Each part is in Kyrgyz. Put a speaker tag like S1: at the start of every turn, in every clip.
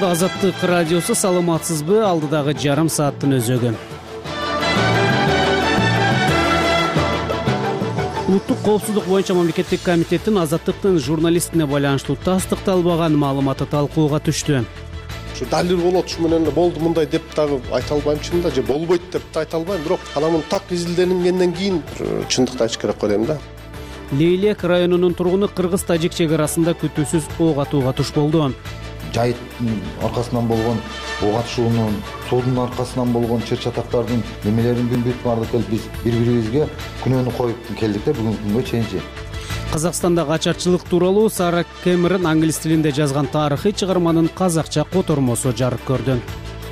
S1: Азаттык радиосу, саламатсызбы? Алдыдагы жарым сааттын өзөгү. Улуттук коопсуздук боюнча мамлекеттик комитеттин азаттыктын журналистине байланыштуу тастыкталбаган маалыматы талкууга түштү.
S2: Ушу далил болот, ушу менен эле болду мындай деп дагы айта албайм чынында, же болбойт деп да айта албайм, бирок анан так изилденгенден кийин чындыкты айтыш керек го дейм да.
S1: Лейлек районунун тургуну кыргыз-тажик чек арасында күтүүсүз ок атууга туш болду.
S3: Жайыттын аркасынан болгон ок атышуунун, суудун аркасынан болгон чыр чатактардын немелерин бүт баардык биз бири-бирибизге күнөөнү коюп келдик да бүгүнкү күнгө чейинчи.
S1: Казакстанда качарчылык тууралуу Сара Кэмерон англис тилинде жазган тарыхый чыгарманын казакча котормосу жарык көрдү.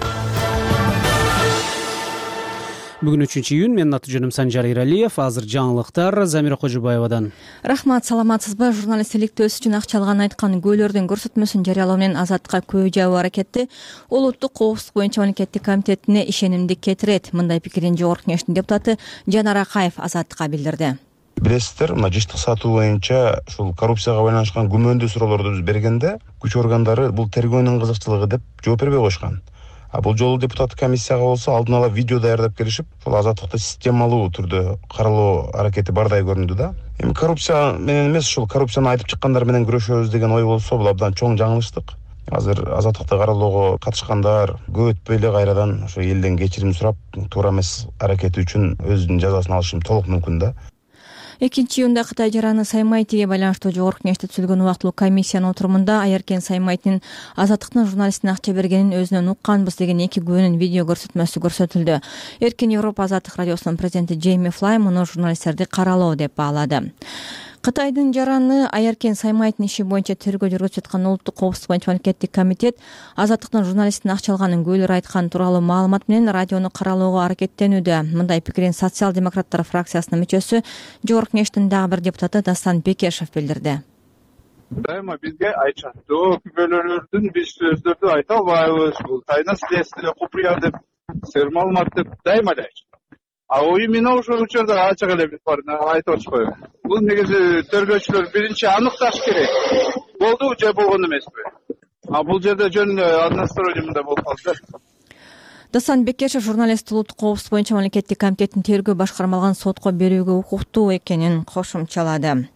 S1: Бүгүн 3-июнь, менин аты жөнүм Санжар Иралиев. Азыр жаңылыктар Замира Кожубаевадан.
S4: Рахмат, саламатсызбы? Журналист иликтөөсү үчүн акчалган айткан күбөлөрдүн көрсөтмөсүн жарыялоо менен Азаттыкка көө жабуу аракети улуттук коопсуздук боюнча мамлекеттик комитетине ишенимди кетирет. Мындай пикирин Жогорку Кеңештин депутаты Жанар Акаев Азаттыкка билдирди.
S5: Билесиздер, мына жыштык сатуу боюнча ушул коррупцияга байланышкан күмөндүү суроолорду биз бергенде күч органдары бул тергөөнүн кызыкчылыгы деп жооп бербей койушкан. А бул жолу депутаттык комиссияга болсо алдын ала видео даярдап келишип, ошол азаттыкты системалуу түрдө каралоо аракети бардай көрүндү да. Эми коррупция менен эмес, ушул коррупцияны айтып чыккандар менен күрөшөбүз деген ой болсо, бул абдан чоң жаңылыштык. Азыр азаттыкты каралоого катышкандар көп өтпөй эле кайрадан ошо элден кечирим сурап, туура эмес аракети үчүн өзүнүн жазасын алышы толук мүмкүн да.
S4: 2-июнда Кытай жараны Саймайтиге байланыштуу Жогорку Кеңеште түзүлгөн убактылуу комиссиянын отурумунда Аяркен Саймайтинин азаттыктын журналистине акча бергенин өзүнөн укканбыз деген 2 күбөнүн видео көрсөтмөсү көрсөтүлдү. Эркин Европа азаттык радиосунун президенти Джейми Флай муну журналисттерди каралоо деп баалады. Кытайдын жараны Аяркен Саймайтинин иши боюнча тергөө жүргүзүп жаткан улуттук коопсуздук боюнча мамлекеттик комитет азаттыктын журналистине акча алганын күбөлөр айткан тууралуу маалымат менен радиону каралоого аракеттенүүдө. Мындай пикирин социал-демократтар фракциясынын мүчөсү, Жогорку Кеңештин дагы бир депутаты Дастан Бекешев билдирди.
S6: Дайыма бизге айтышат, күбөлөрдүн биз сөздөрдү айта албайбыз, бул тайна следствие купуя деп, сер маалымат деп дайыма айтышат. А именно ошол учурда ачык эле биз барып айтып атышпайбы. Бул негизи тергөөчүлөр биринчи аныкташ керек. Болду же болгон эмеспи? А бул жерде жөн одностроение мындай болуп калды.
S4: Дасан Бекешев журналист улуттук коопсуздук боюнча мамлекеттик комитеттин тергөө башкармалган сотко берүүгө укуктуу экенин кошумчалады.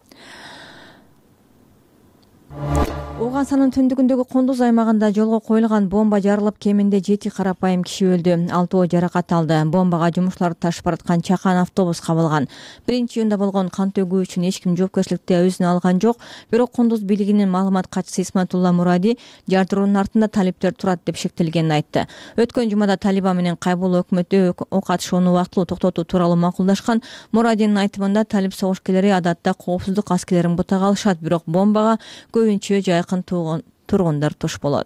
S4: Оогансанын түндүгүндөгү Кундуз аймагында жолго коюлган бомба жарылып, кеминде 7 карапайым киши өлдү, 6 жаракат алды. Бомбага жумушчуларды ташып бараткан чакан автобус кабылган. 1-июнда болгон кан төгүү үчүн эч ким жоопкерчиликти өзүнө алган жок. Бирок Кундуз бийлигинин маалымат катчысы Исматулла Муради жардыруунун артында талиптер турат деп шектелгенин айтты. Өткөн жумада Талибан менен Кайбул өкмөтү ок атышууну убактылуу токтотуу тууралуу макулдашкан. Мурадинин айтымында талип согушкерлери адатта коопсуздук аскерлерин бутага алышат, бирок бомбага көбүнчө жайкын тургундар туш болот.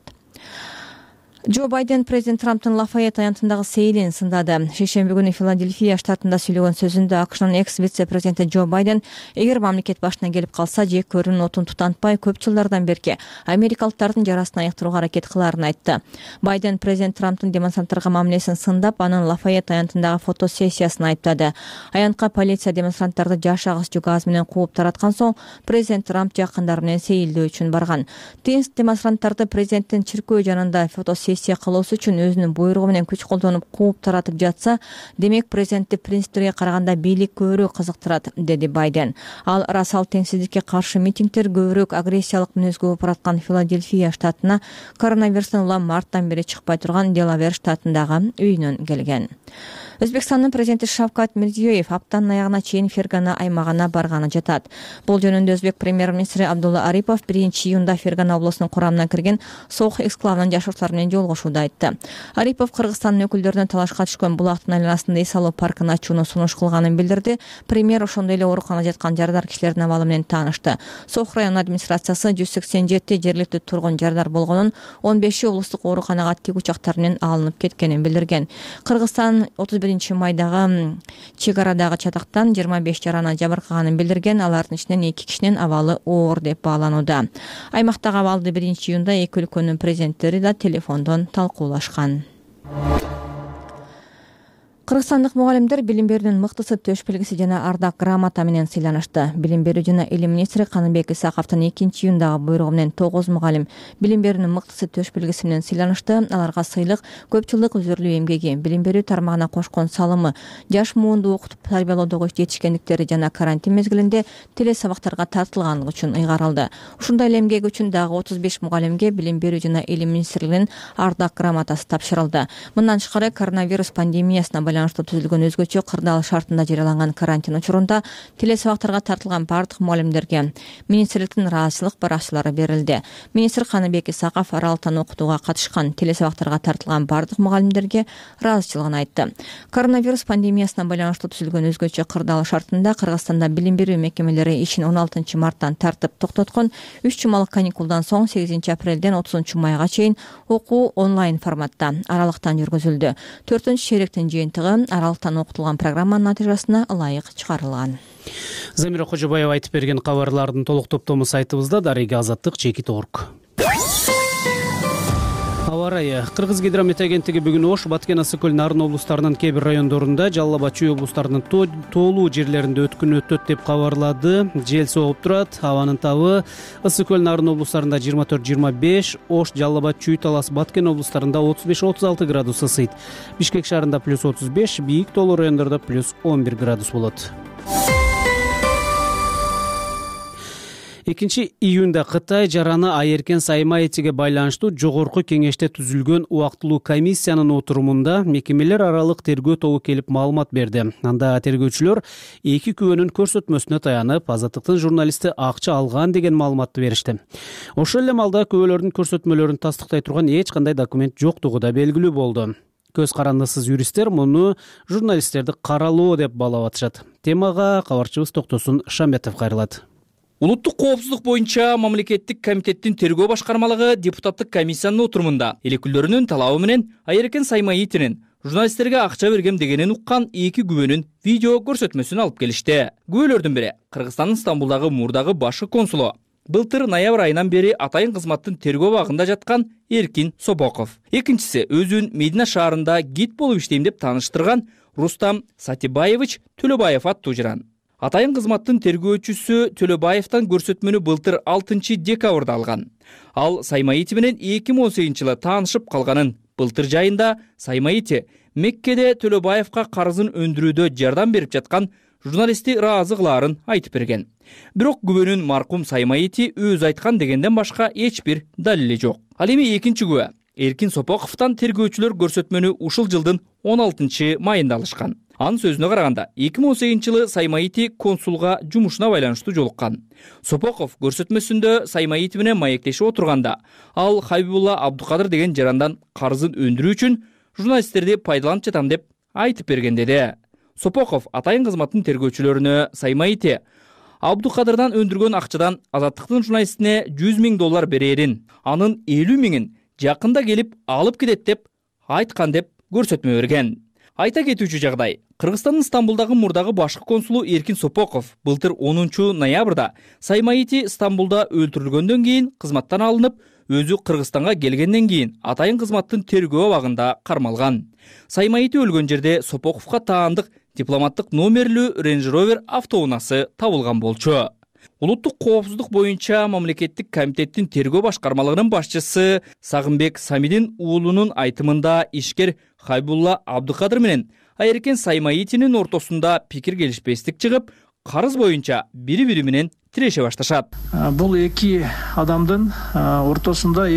S4: Джо Байден президент Трамптын Лафайет аянтындагы сейилин сындады. Шейшемби күнү Филадельфия штатында сүйлөгөн сөзүндө АКШнын экс-вице-президенти Джо Байден эгер мамлекет башына келип калса, жек көрүүнүн отун тутантпай көп жылдардан берки америкалыктардын жарасын айыктырууга аракет кылаарын айтты. Байден президент Трамптын демонстранттарга мамилесин сындап, анын Лафайет аянтындагы фотосессиясын айыптады. Аянтка полиция демонстранттарды жаш агысчу газ менен кууп тараткан соң, президент Трамп жакындары менен сейилдөө үчүн барган. Тынч демонстранттарды президенттин чиркөө жанында фотосессия кылуусу үчүн өзүнүн буйругу менен күч колдонуп кууп таратып жатса, демек президентти принциптерге караганда бийлик көбүрөөк кызыктырат, деди Байден. Ал расал теңсиздикке каршы митингдер көбүрөөк агрессиялык мүнөзгө болуп бараткан Филадельфия штатына коронавирустан улам марттан бери чыкпай турган Делавер штатындагы үйүнөн келген. Өзбекстандын президенти Шавкат Мирзиёев аптанын аягына чейин Фергана аймагына барганы жатат. Бул жөнүндө өзбек премьер-министри Абдулла Арипов 1-июнда Фергана облусунун курамына кирген Сох эксклавынан жашоочулар менен жолугушууда айтты. Арипов Кыргызстандын өкүлдөрүнө талашка түшкөн булактын айланасында эс алуу паркын ачууну сунуш кылганын билдирди. Премьер ошондой эле ооруканада жаткан жардар кишилердин абалы менен таанышты. Сох район администрациясы 187 жергиликтүү тургун жардар болгонун, 15 облустук ооруканага тик учактар менен алынып кеткенин билдирген. Кыргызстан 31-майдагы чек арадагы чатактан 25 жараны жабыркаганын билдирген. Алардын ичинен 2 кишинин абалы оор деп бааланууда. Аймактагы абалды 1-июнда эки өлкөнүн президенттери да телефондон талкуулашкан. Кыргызстандык мугалимдер билим берүүнүн мыктысы төш белгиси жана ардак грамота менен сыйланышты. Билим берүү жана илим министри Каныбек Исаковдун 2-июндагы буйругу менен 9 мугалим билим берүүнүн мыктысы төш белгиси менен сыйланышты. Аларга сыйлык көпчүлдүк өзүрлүү эмгеги, билим берүү тармагына кошкон салымы, жаш муунду окутуп тарбиялоодогу жетишкендиктери жана карантин мезгилинде теле сабактарга тартылганлыгы үчүн ыйгарылды. Ушундай эле эмгеги үчүн дагы 35 мугалимге билим берүү жана илим министрлигинин ардак грамотасы тапшырылды. Мындан тышкары коронавирус пандемиясына байланыштуу түзүлгөн өзгөчө кырдаал шартында жарыяланган карантин учурунда теле сабактарга тартылган бардык мугалимдерге министрликтин ыраазычылык баракчалары берилди. Министр Каныбек Исаков аралыктан окутууга катышкан теле сабактарга тартылган бардык мугалимдерге ыраазычылыгын айтты. Коронавирус пандемиясына байланыштуу түзүлгөн өзгөчө кырдаал шартында Кыргызстанда билим берүү мекемелери ишин 16 марттан тартып токтоткон. 3 жумалык каникулдан соң 8 апрелден 30 майга чейин окуу онлайн форматта аралыктан жүргүзүлдү. 4-чейректин жыйынтыгы аралыктан окутулган программанын натыйжасына ылайык чыгарылган.
S1: Замира Кожобаева айтып берген кабарлардын толук топтому сайтыбызда. Дарыга Азаттык, Чекит.орг. Аба ырайы. Кыргыз гидромет агенттиги бүгүн Ош, Баткен, Ысык-Көл, Нарын облустарынын кээ бир райондорунда, Жалал Абад, Чүй облустарынын тоолуу жерлеринде өткүн өтөт деп кабарлады. Жел согуп турат. Абанын табы Ысык-Көл, Нарын облустарында 24-25, Ош, Жалал Абад, Чүй, Талас, Баткен облустарында 35-36 градус ысыйт. Бишкек шаарында +35, бийик тоолуу райондордо +11 градус болот. 2-июнда Кытай жараны Айеркен Саймаитиге байланыштуу жогорку кеңеште түзүлгөн убактылуу комиссиянын отурумунда мекемелер аралык тергөө тобу келип маалымат берди. Анда тергөөчүлөр эки күбөнүн көрсөтмөсүнө таянып, Азаттыктын журналисти акча алган деген маалыматты беришти. Ошол эле маалда күбөлөрдүн көрсөтмөлөрүн тастыктай турган эч кандай документ жоктугу да белгилүү болду. Көз карандысыз юристтер муну журналисттерди каралоо деп баалап атышат. Темага кабарчыбыз Токтосун Шамбетов кайрылат.
S7: Улуттук коопсуздук боюнча мамлекеттик комитеттин тергөө башкармалыгы депутаттык комиссиянын отурумунда элекүүлөрүнүн талабы менен Айеркен Саймаитинин журналисттерге акча бергем дегенин уккан эки күбөнүн видео көрсөтмөсүн алып келишти. Күбөлөрдүн бири Кыргызстандын Стамбулдагы мурдагы башкы консулу, былтыр ноябрь айынан бери атайын кызматтын тергөө абагында жаткан Эркин Сопоков. Экинчиси өзүн Медина шаарында гид болуп иштейм деп тааныштырган Рустам Сатибаевич Төлөбаев аттуу жыран. Атайын кызматтын тергөөчүсү Төлөбаевтан көрсөтмөнү былтыр 6 декабрда алган. Ал Саймаити менен 2018-жылы таанышып калганын, былтыр жайында Саймаити Меккеде Төлөбаевка карызын өндүрүүдө жардам берип жаткан журналисти ыраазы кылаарын айтып берген. Бирок күбөнүн маркум Саймаити өз айткан дегенден башка эч бир далили жок. Ал эми экинчи күбө Эркин Сопоковтан тергөөчүлөр көрсөтмөнү ушул жылдын 16 майында алышкан. Анын сөзүнө караганда 2018-жылы Саймаити консулга жумушуна байланыштуу жолуккан. Сопоков көрсөтмөсүндө Саймаити менен маектешип отурганда, ал Хабибулла Абдукадыр деген жарандан карызын өндүрүү үчүн журналисттерди пайдаланып жатам деп айтып берген деди. Сопоков атайын кызматтын тергөөчүлөрүнө Саймаити Абдукадырдан өндүргөн акчадан Азаттыктын журналистине $100,000 берерин, анын 50,000-ин жакында келип алып кетет деп айткан деп көрсөтмө берген. Айта кетүүчү жагдай, Кыргызстандын Стамбулдагы мурдагы башкы консулу Эркин Сопоков былтыр 10 ноябрда Саймаити Стамбулда өлтүрүлгөндөн кийин кызматтан алынып, өзү Кыргызстанга келгенден кийин атайын кызматтын тергөө абагында кармалган. Саймаити өлгөн жерде Сопоковго таандык дипломаттык номерлүү Range Rover автоунаасы табылган болчу. Улуттук коопсуздук боюнча мамлекеттик комитеттин тергөө башкармалыгынын башчысы Сагынбек Самидин уулунун айтымында ишкер Хабибулла Абдукадыр менен Айеркен Саймаитинин ортосунда пикир келишпестик чыгып, карыз боюнча бири-бири менен тиреше башташат.
S8: Бул эки адамдын ортосунда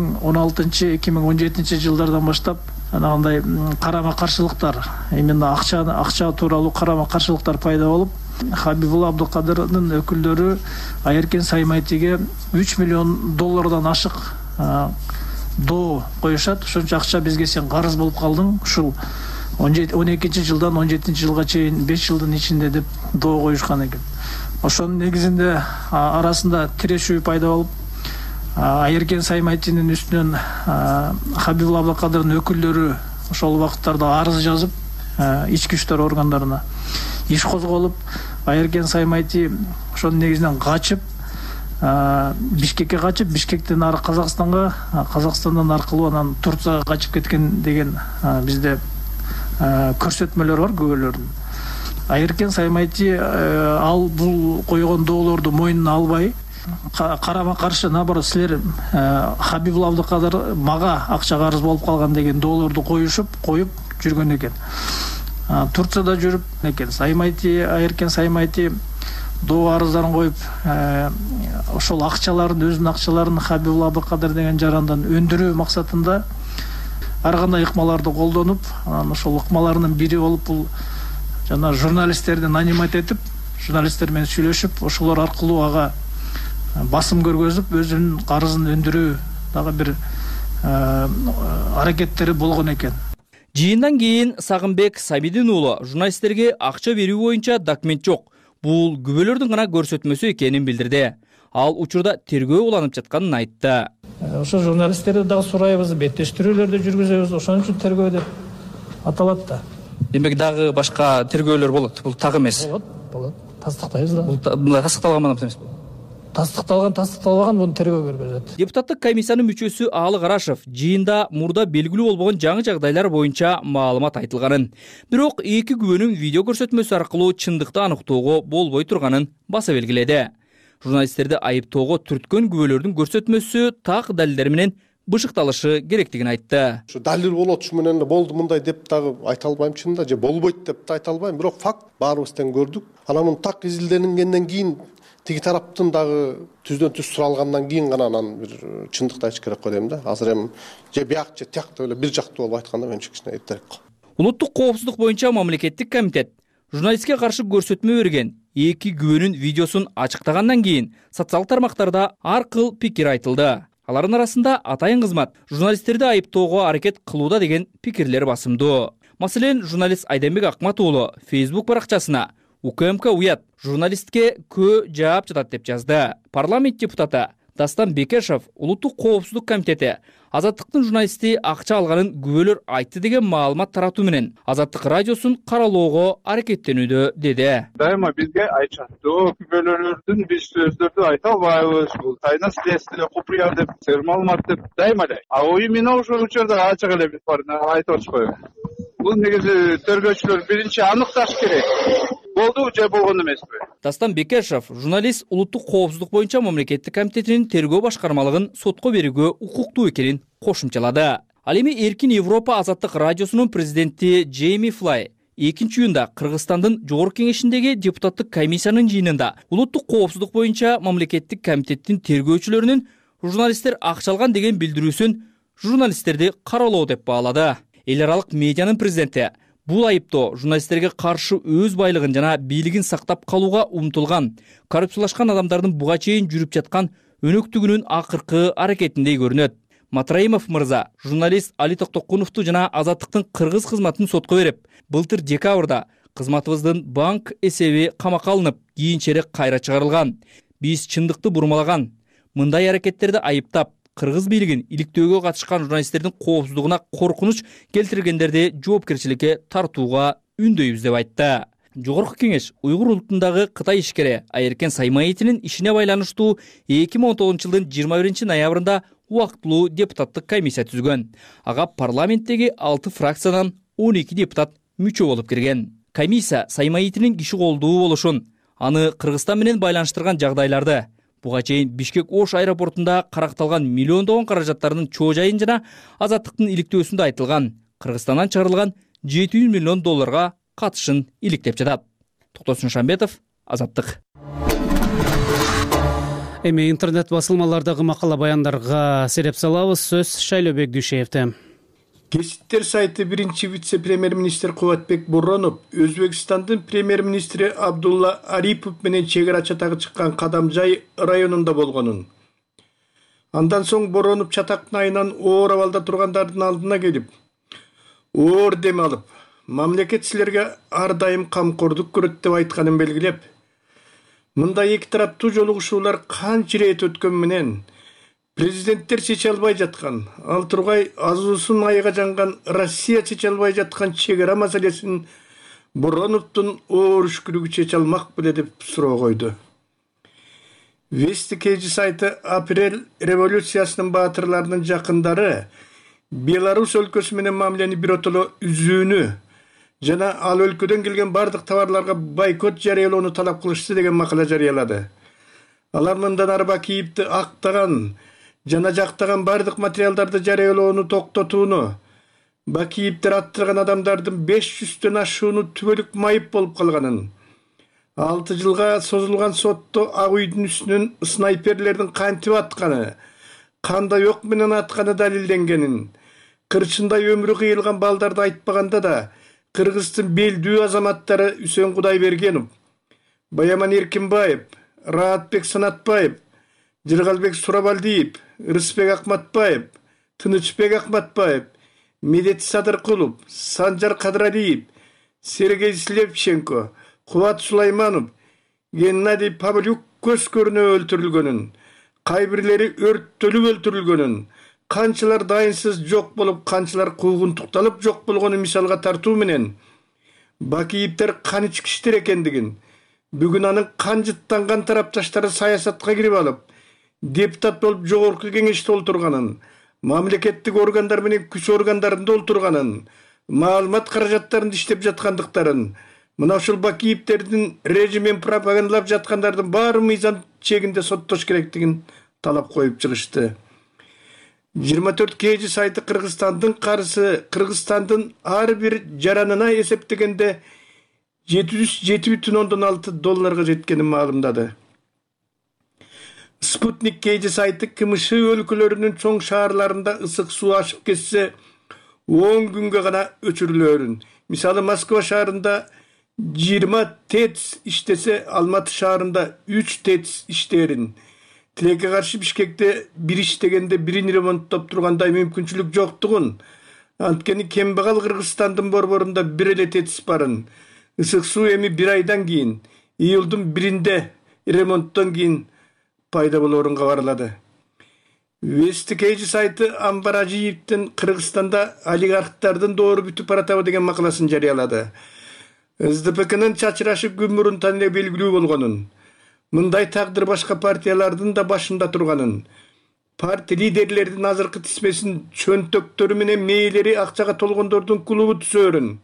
S8: 2016-2017 жылдардан баштап анандай карама-каршылыктар, именно акча тууралуу карама-каршылыктар пайда болуп, Хабибулла Абдукадырдын өкүлдөрү Айеркен Саймаитиге $3 миллион ашык доо коюшат. Ошончо акча бизге сен карыз болуп калдың, ушул 12-жылдан 17-жылга чейин 5 жылдын ичинде деп доо коюшкан экен. Ошонун негизинде арасында тирешүү пайда болуп, Айеркен Саймаитинин үстүнөн Хабибулла Абдукадырдын өкүлдөрү ошол убакыттарда арыз жазып, ички иштер органдарына иш козголуп, Айеркен Саймаити ошонун негизинен качып, Бишкекке качып, Бишкектен ары Казакстанга, Казакстандан аркылуу анан Турцияга качып кеткен деген бизде көрсөтмөлөр бар күбөлөрдүн. Айыркен Саймайти ал бул койгон доолорду мойнуна албай, карама каршы наоборот силер Хабибулла Абдыкадыр мага акча карыз болуп калган деген доолорду коюп жүргөн экен. Турцияда жүрүп экен Айыркен Саймайти доо арыздарын коюп, ошол өзүнүн акчаларын Хабибулла Абдыкадыр деген жарандан өндүрүү максатында ар кандай ыкмаларды колдонуп, ошол ыкмаларынын бири болуп бул жана журналисттерди нанимать этип, журналисттер менен сүйлөшүп, ошолор аркылуу ага басым көргөзүп, өзүнүн карызын өндүрүү дагы бир аракеттери болгон экен.
S7: Жыйындан кийин Сагынбек Сабидин уулу журналисттерге акча берүү боюнча документ жок, бул күбөлөрдүн гана көрсөтмөсү экенин билдирди. Ал учурда тергөө уланып жатканын айтты.
S8: Ошо журналисттерди дагы сурайбыз, беттештирүүлөрдү жүргүзөбүз, ошон үчүн тергөө деп аталат да.
S7: Демек дагы башка тергөөлөр болот, бул так эмес.
S8: Болот. Тастыктайбыз да.
S7: Бул тастыкталган эмес.
S8: Тастыкталган буну тергөө көргөзөт.
S7: Депутаттык комиссиянын мүчөсү Аалы Карашев жыйында мурда белгилүү болбогон жаңы жагдайлар боюнча маалымат айтылганын, бирок эки күбөнүн видео көрсөтмөсү аркылуу чындыкты аныктоого болбой турганын баса белгиледи. Журналисттерди айыптоого түрткөн күбөлөрдүн көрсөтмөсү так далилдер менен бышыкталышы керектигин айтты.
S2: Ушу далил болот, ушу менен болду мындай деп дагы айта албайм чынында, же болбойт деп да айта албайм, бирок факт баарыбыздан көрдүк. Анан муну так изилденгенден кийин тиги тараптын дагы түздөн түз суралгандан кийин гана анан бир чындыкты айтыш керек го дейм да. Азыр эми же бияк же тияк деп эле бир жактуу болуп айтканда менимче кичине эртерээк го.
S7: Улуттук коопсуздук боюнча мамлекеттик комитет журналистке каршы көрсөтмө берген эки күбөнүн видеосун ачыктагандан кийин социалдык тармактарда ар кыл пикир айтылды. Алардын арасында атайын кызмат журналисттерди айыптоого аракет кылууда деген пикирлер басымдуу. Маселен, журналист Айденбек Акмат уулу Facebook баракчасына УКМК уят журналистке көө жаап жатат деп жазды. Парламент депутаты Дастан Бекешев Улуттук коопсуздук комитети Азаттыктын журналисти акча алганын күбөлөр айтты деген маалымат таратуу менен Азаттык радиосун каралоого аракеттенүүдө деди.
S6: Дайыма бизге айтышаттуу күбөлөрдүн биз сөздөрдү айта албайбыз. Бул тайна следствие куприя деп, сыр маалымат деп дайыма эле. Именно ошол учурда ачык эле биз айтып атышпайбы. Бул негизи тергөөчүлөр биринчи аныкташ керек. Болду же болгон эмеспи?
S7: Дастан Бекешев журналист Улуттук коопсуздук боюнча мамлекеттик комитетинин тергөө башкармалыгын сотко берүүгө укуктуу экенин кошумчалады. Ал эми Эркин Европа Азаттык радиосунун президенти Джейми Флай 2-июнда Кыргызстандын жогорку кеңешиндеги депутаттык комиссиянын жыйынында улуттук коопсуздук боюнча мамлекеттик комитеттин тергөөчүлөрүнүн журналисттер акча алган деген билдирүүсүн журналисттерди каралоо деп баалады. Эл аралык медианын президенти бул айыптоо журналисттерге каршы өз байлыгын жана бийлигин сактап калууга умтулган, коррупциялашкан адамдардын буга чейин жүрүп жаткан өнөктүгүнүн акыркы аракетиндей көрүнөт. Матраимов мырза журналист Али Токтокуновду жана Азаттыктын кыргыз кызматын сотко берип, былтыр декабрда кызматыбыздын банк эсеби камакка алынып, кийинчерээк кайра чыгарылган. Биз чындыкты бурмалаган, мындай аракеттерди айыптап, кыргыз бийлигин иликтөөгө катышкан журналисттердин коопсуздугуна коркунуч келтиргендерди жоопкерчиликке тартууга үндөйбүз деп айтты. Жогорку кеңеш Уйгур улутундагы Кытай ишкери Айыркен Саймаитинин ишине байланыштуу 2019-жылдын 21-ноябрында убактылуу депутаттык комиссия түзгөн. Ага парламенттеги 6 фракциядан 12 депутат мүчө болуп кирген. Комиссия Саймаитинин киши колдуу болушун, аны Кыргызстан менен байланыштырган жагдайларды, буга чейин Бишкек Ош аэропортунда каракталган миллиондогон каражаттардын чоо жайын жана Азаттыктын иликтөөсүндө айтылган Кыргызстандан чыгарылган $700 миллион катышын иликтеп жатат. Токтосун Шамбетов, Азаттык.
S1: Эми интернет басылмалардагы макала баяндарга сереп салабыз. Сөз Шайлообек Дүйшеевде.
S9: Кесиптер сайты биринчи вице-премьер-министр Кубатбек Боронов Өзбекстандын премьер-министри Абдулла Арипов менен чегара чатагы чыккан Кадамжай районунда болгонун. Андан соң Боронов чатактын айынан оор абалда тургандардын алдына келип, оор дем алып, мамлекет силерге ар дайым камкордук көрөт деп айтканын белгилеп, мындай эки тараптуу жолугушуулар канча рет өткөн менен президенттер чече албай жаткан, ал тургай азуусун айга жанган Россия чече албай жаткан чегара маселесин Бороновдун оор үшкүрүгү чече алмак беле деп суроо койду. Вести Кейджи сайты апрель революциясынын баатырларынын жакындары Беларусь өлкөсү менен мамилени биротоло үзүүнү, жана ал өлкөдөн келген бардык товарларга бойкот жарыялоону талап кылышты деген макала жарыялады. Алар мындан ары Бакиевди актаган жана жактаган бардык материалдарды жарыялоону токтотууну, Бакиевдер аттырган адамдардын 500төн ашууну түбөлүк майып болуп калганын, 6 жылга созулган сотто Ак үйдүн үстүнөн снайперлердин кантип атканы, кандай ок менен атканы далилденгенин, кырчындай өмүрү кыйылган балдарды айтпаганда да Кыргыздын белдүү азаматтары Үсөн Кудайбергенов, Баяман Эркинбаев, Раатбек Санатбаев, Жыргалбек Сурабалдиев, Рысбек Акматбаев, Тынычбек Акматбаев, Медет Садыркулов, Санжар Кадыралиев, Сергей Слепченко, Кубат Сулайманов, Геннадий Павлюк көз көрүнө өлтүрүлгөнүн, кайбирлери өрттөлүп өлтүрүлгөнүн, канчалар дайынсыз жок болуп, канчалар куугунтукталып жок болгонун мисалга тартуу менен Бакиевдер кан ичкичтер экендигин, бүгүн анын кан жыттанган тарапташтары саясатка кирип алып, депутат болуп жогорку кеңеште олтурганын, мамлекеттик органдар менен күч органдарында олтурганын, маалымат каражаттарында иштеп жаткандыктарын, мына ушул Бакиевдердин режимин пропагандалап жаткандардын баары мыйзам чегинде соттош керектигин талап коюп чыгышты. 24 KG сайты Кыргызстандын карызы Кыргызстандын ар бир жаранына эсептегенде $707,6 жеткенин маалымдады. Sputnik KG сайты КМШ өлкөлөрүнүн чоң шаарларында ысык суу ашып кетсе 10 күнгө гана өчүрүлөрүн. Мисалы Москва шаарында 20 ТЭЦ иштесе, Алматы шаарында 3 ТЭЦ иштээрин. Тилекке каршы Бишкекте бир иштегенде бирин ремонттоп тургандай мүмкүнчүлүк жоктугун, анткени кембагал Кыргызстандын борборунда бир эле ТЭЦ барын. Ысык суу эми 1 айдан кийин, июлдун 1-inde ремонттон кийин пайда болоорун кабарлады. Вести KG сайты Амбар Ажиевдин Кыргызстанда олигархтардын доору бүтүп баратабы деген макаласын жарыялады. СДПКнын чачырашып күмүрүн танире белгилүү болгонун, мындай тагдыр башка партиялардын да башында турганын, партия лидерлердин азыркы тизмесин чөнтөктөрү менен мээлери акчага толгондордун клубу түзөөрүн,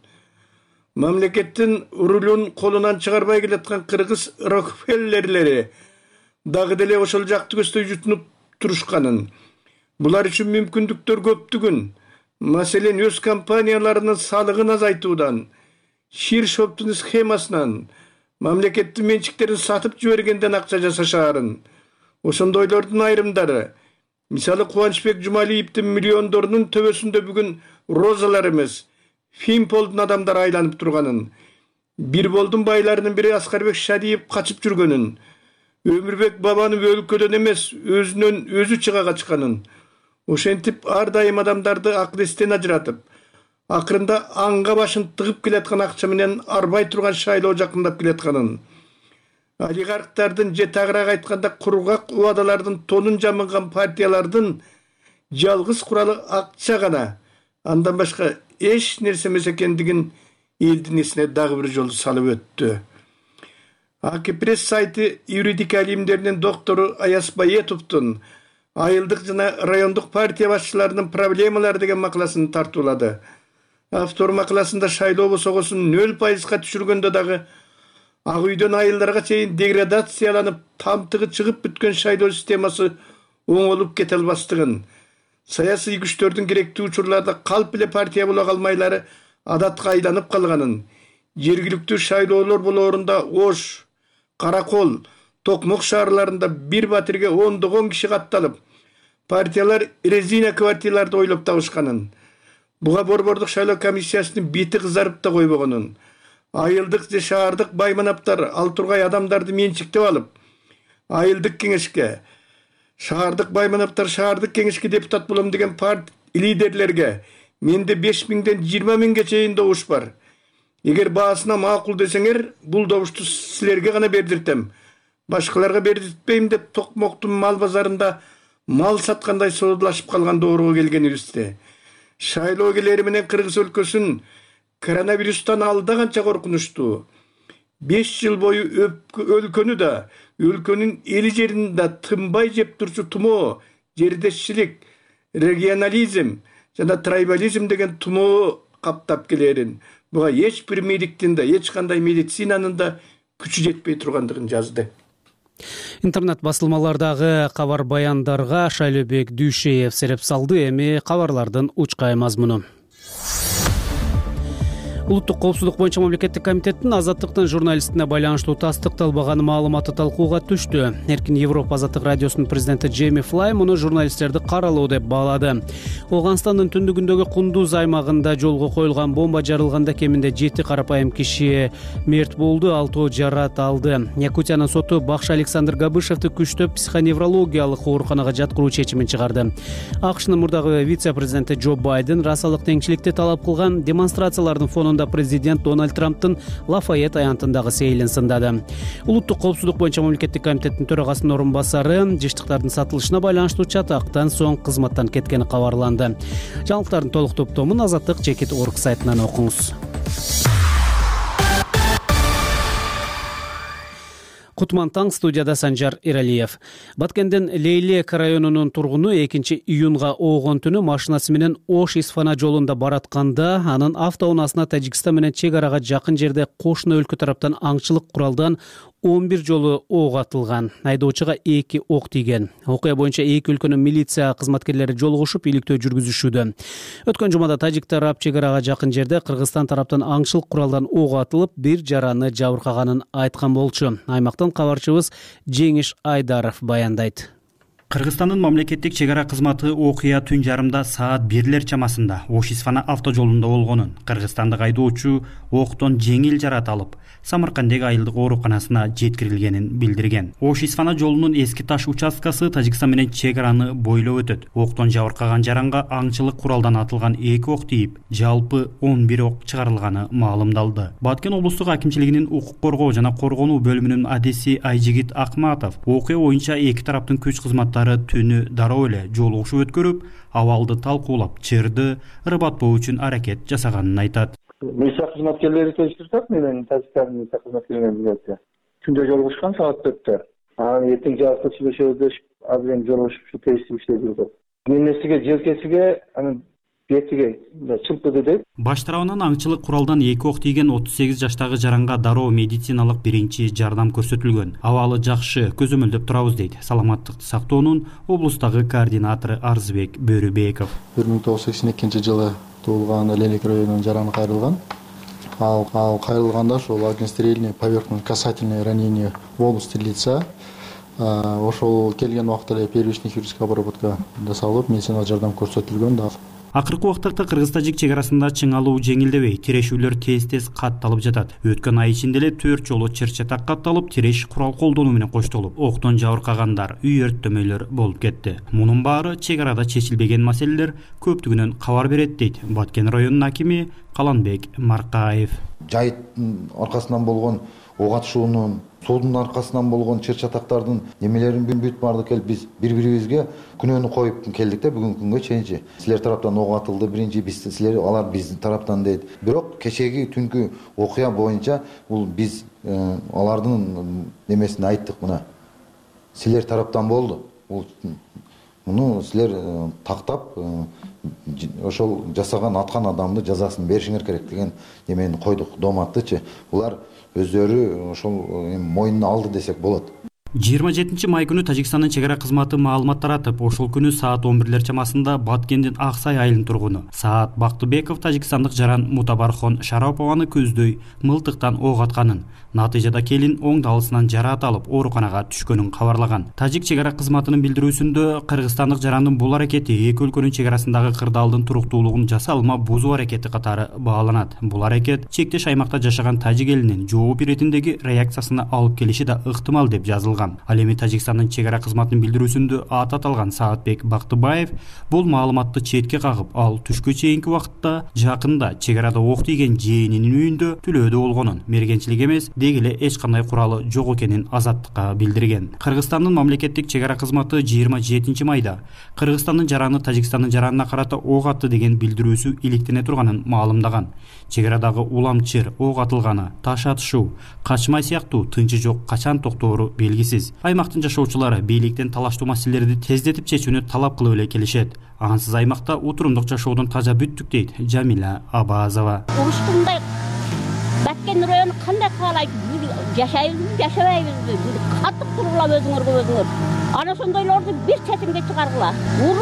S9: мамлекеттин рулун колунан чыгарбай келаткан кыргыз Рокфеллерлери дагы деле ошол жакты көздөй жутунуп турушканын, булар үчүн мүмкүндүктөр көптүгүн, маселен өз компанияларынын салыгын азайтуудан, шир шоптун схемасынан, мамлекеттин менчиктерин сатып жибергенден акча жасашаарын, ошондойлордун айрымдары, мисалы Кубанычбек Жумалиевдин миллиондорунун төбөсүндө бүгүн розалар эмес, Фимполдун адамдары айланып турганын, бир болдун байларынын бири Аскарбек Шадиев качып жүргөнүн, Өмүрбек Бабанов өлкөдөн эмес, өзүнөн өзү чыга качканын, ошентип ар дайым адамдарды акыл эстен ажыратып, акырында аңга башын тыгып келаткан акча менен арбай турган шайлоо жакындап келатканын, олигархтардын же тагыраак айтканда кургак убадалардын тонун жамынган партиялардын жалгыз куралы акча гана, андан башка эч нерсе эмес экендигин элдин эсине дагы бир жолу салып өттү. Акипресс сайты юридика илимдеринин доктору Аяс Баетовдун айылдык жана райондук партия башчыларынын проблемалары деген макаласын тартуулады. Автор макаласында шайлоо босогосун 0%га түшүргөндө дагы Ак үйдөн айылдарга чейин деградацияланып, тамтыгы чыгып бүткөн шайлоо системасы оңолуп кете албастыгын, саясий күчтөрдүн керектүү учурларда калп эле партия боло калмайлары адатка айланып калганын, жергиликтүү шайлоолор болоорунда Ош, Каракол, Токмок шаарларында бир батирге 10 киши катталып, партиялар резина квартияларды ойлоп табышканын, буга борбордук шайлоо комиссиясынын бити кызарып да койбогонун, айылдык же шаардык байманаптар ал тургай адамдарды менчиктеп алып, айылдык кеңешке, шаардык байманаптар шаардык кеңешке депутат болом деген партия лидерлерге менде 5000ден 20000ге чейин добуш бар. Эгер баасына макул десеңер, бул добушту силерге гана бердиртем. Башкаларга бердиртпейм деп Токмоктун мал базарында мал саткандай соодулашып калган доорго келгенибизде. Шайлоо келери менен Кыргыз өлкөсүн коронавирустан алда канча коркунучтуу. 5 жыл бою өлкөнү да, өлкөнүн эли жерин да тынбай жеп турчу тумоо, жердешчилик, регионализм жана трайбализм деген тумоо каптап келерин, буга эч бир мейликтин да, эч кандай медицинанын да күчү жетпей тургандыгын жазды.
S1: Интернет басылмалардагы кабар баяндарга Шайлообек Дүйшеев сереп салды. Эми кабарлардын учкай мазмуну. Улуттук коопсуздук боюнча мамлекеттик комитеттин азаттыктын журналистине байланыштуу тастыкталбаган маалыматы талкууга түштү. Эркин Европа азаттык радиосунун президенти Джейми Флай муну журналисттерди каралоо деп баалады. Ооганстандын түндүгүндөгү Кундуз аймагында жолго коюлган бомба жарылганда кеминде 7 карапайым киши мерт болду, 6 жарат алды. Якутиянын соту бакшы Александр Габышевди күчтөп психоневрологиялык ооруканага жаткыруу чечимин чыгарды. АКШнын мурдагы вице-президенти Джо Байден расалык теңчиликти талап кылган демонстрациялардын фонунда президент Дональд Трамптын Лафайет аянтындагы сейилин сындады. Улуттук коопсуздук боюнча мамлекеттик комитеттин төрагасынын орун басары жыштыктардын сатылышына байланыштуу чатактан соң кызматтан кеткени кабарланды. Жаңылыктардын толук топтомун Азаттык Жекит Орг сайтынан окуңуз. Кутман таң, студияда Санжар Иралиев. Баткенден Лейлек районунун тургуну 2-июнга оогон түнү машинасы менен Ош-Исфана жолунда баратканда анын автоунаасына Тажикстан менен чек арага жакын жерде кошуна өлкө тараптан аңчылык куралдан 11 жолу ок атылган. Айдоочуга 2 ок тийген. Окуя боюнча эки өлкөнүн милиция кызматкерлери жолугушуп иликтөө жүргүзүшүүдө. Өткөн жумада Тажик тарап чек арага жакын жерде Кыргызстан тараптан аңчылык куралдан ок атылып, 1 жараны жабыркаганын айткан болчу. Аймактан кабарчыбыз Жеңиш Айдаров баяндайт.
S10: Кыргызстандын мамлекеттик чек ара кызматы окуя түн жарымда саат 1 чамасында Ош-Исфана автожолунда болгонун, кыргызстандык айдоочу октон жеңил жарат алып, Самаркандагы айылдык ооруканасына жеткирилгенин билдирген. Ош-Исфана жолунун эски таш участкасы Тажикстан менен чек араны бойлоп өтөт. Октон жабыркаган жаранга аңчылык куралдан атылган 2 ок тийип, жалпы 11 ок чыгарылганы маалымдалды. Баткен облустук акимчилигинин укук коргоо жана коргонуу бөлүмүнүн адеси Айжигит Акматов окуя боюнча эки тараптын күч кызматтары түнү дароо эле жолугушуу өткөрүп, абалды талкуулап, чырды ырбатпоо үчүн аракет жасаганын айтат.
S11: Милиция кызматкерлери тештирсек, менен Тажикстан милиция кызматкерлери билет. Түндө жолугушкан саат 4-тө. Анан эртең жаакта сүйлөшүп, азыр жолугушуп тештирип иштеп жүрдүк. Денесиге, желкесиге, анан бетиге чылпыды деп.
S10: Баш тарабынан аңчылык куралдан 2 ок тийген 38 жаштагы жаранга дароо медициналык биринчи жардам көрсөтүлгөн. Абалы жакшы, көзөмөлдөп турабыз дейт Саламаттыкты сактоонун облустагы координатору Арзбек Бөрүбеков.
S12: 1982-жылы туулган Лейлек районунун жараны кайрылган. Ал кайрылганда ошол огнестрельное поверхностно-касательное ранение в области лица. Ошол келген убакта эле первичный хирургическая обработка жасалып, медициналык жардам көрсөтүлгөн.
S10: Акыркы убактта Кыргыз-Тажик чек арасында чыңалуу жеңилдебей, тирешүүлөр тез катталып жатат. Өткөн ай ичинде эле 4 жолу чыр-чатак катталып, тиреш курал колдонуу менен коштолуп, октон жабыркагандар, үй өрттөмөлөр болуп кетти. Мунун баары чек арада чечилбеген маселелер көптүгүнөн кабар берет дейт Баткен районунун акими Каланбек Маркаев.
S3: Жайыттын аркасынан болгон ок атышуунун, соодун аркасынан болгон чыр-чатактардын немелерин бүт баардык келип биз бири-бирибизге күнөөнү коюп келдик да бүгүнкү күнгө чейинчи. Силер тараптан ок атылды, биринчи биз силер, алар биздин тараптан дейт. Бирок кечеги түнкү окуя боюнча бул биз алардын немесин айттык мына. Силер тараптан болду. Муну силер тактап ошол жасаган аткан адамды жазасын беришиңер керек деген немени койдук, доматтычы. Булар өздөрү ошол мойнуна алды десек болот.
S10: 27 май күнү Тажикстандын чек ара кызматы маалымат таратып, ошол күнү саат 11 чамасында Баткендин Аксай айылынын тургуну Саат Бактыбеков тажикстандык жаран Мутабархон Шарапованы көздөй мылтыктан ок атканын, натыйжада келин оң далысынан жараат алып ооруканага түшкөнүн кабарлаган. Тажик чек ара кызматынын билдирүүсүндө кыргызстандык жарандын бул аракети эки өлкөнүн чек арасындагы кырдаалдын туруктуулугун жасалма бузуу аракети катары бааланат. Бул аракет чектеш аймакта жашаган тажик элинин жооп иретиндеги реакциясына алып келиши да ыктымал деп жазылган. Ал эми Тажикстандын чек ара кызматынын билдирүүсүндө аты аталган Саатбек Бактыбаев бул маалыматты четке кагып, ал түшкө чейинки убакытта жакында чек арада ок тийген жээнинин үйүндө түлөөдө болгонун, мергенчилик эмес, деги эле эч кандай куралы жок экенин Азаттыкка билдирген. Кыргызстандын мамлекеттик чек ара кызматы 27 майда Кыргызстандын жараны Тажикстандын жаранына карата ок атты деген билдирүүсү иликтене турганын маалымдаган. Чек арадагы улам чыр, ок атылганы, таш атышуу, качмай сыяктуу тынчы жок качан токтоору белгисиз. белгисиз. Аймактын жашоочулары бийликтен талаштуу маселелерди тездетип чечүүнү талап кылып эле келишет. Ансыз аймакта отурумдук жашоодон тажа бүттүк дейт Жамиля Абазова.
S13: Ушундай Баткен району кандай каалайт? Жашайбызбы, жашабайбызбы? Катык тургула өзүңөр. Ана сондойлорду бир четинге чыгаргыла.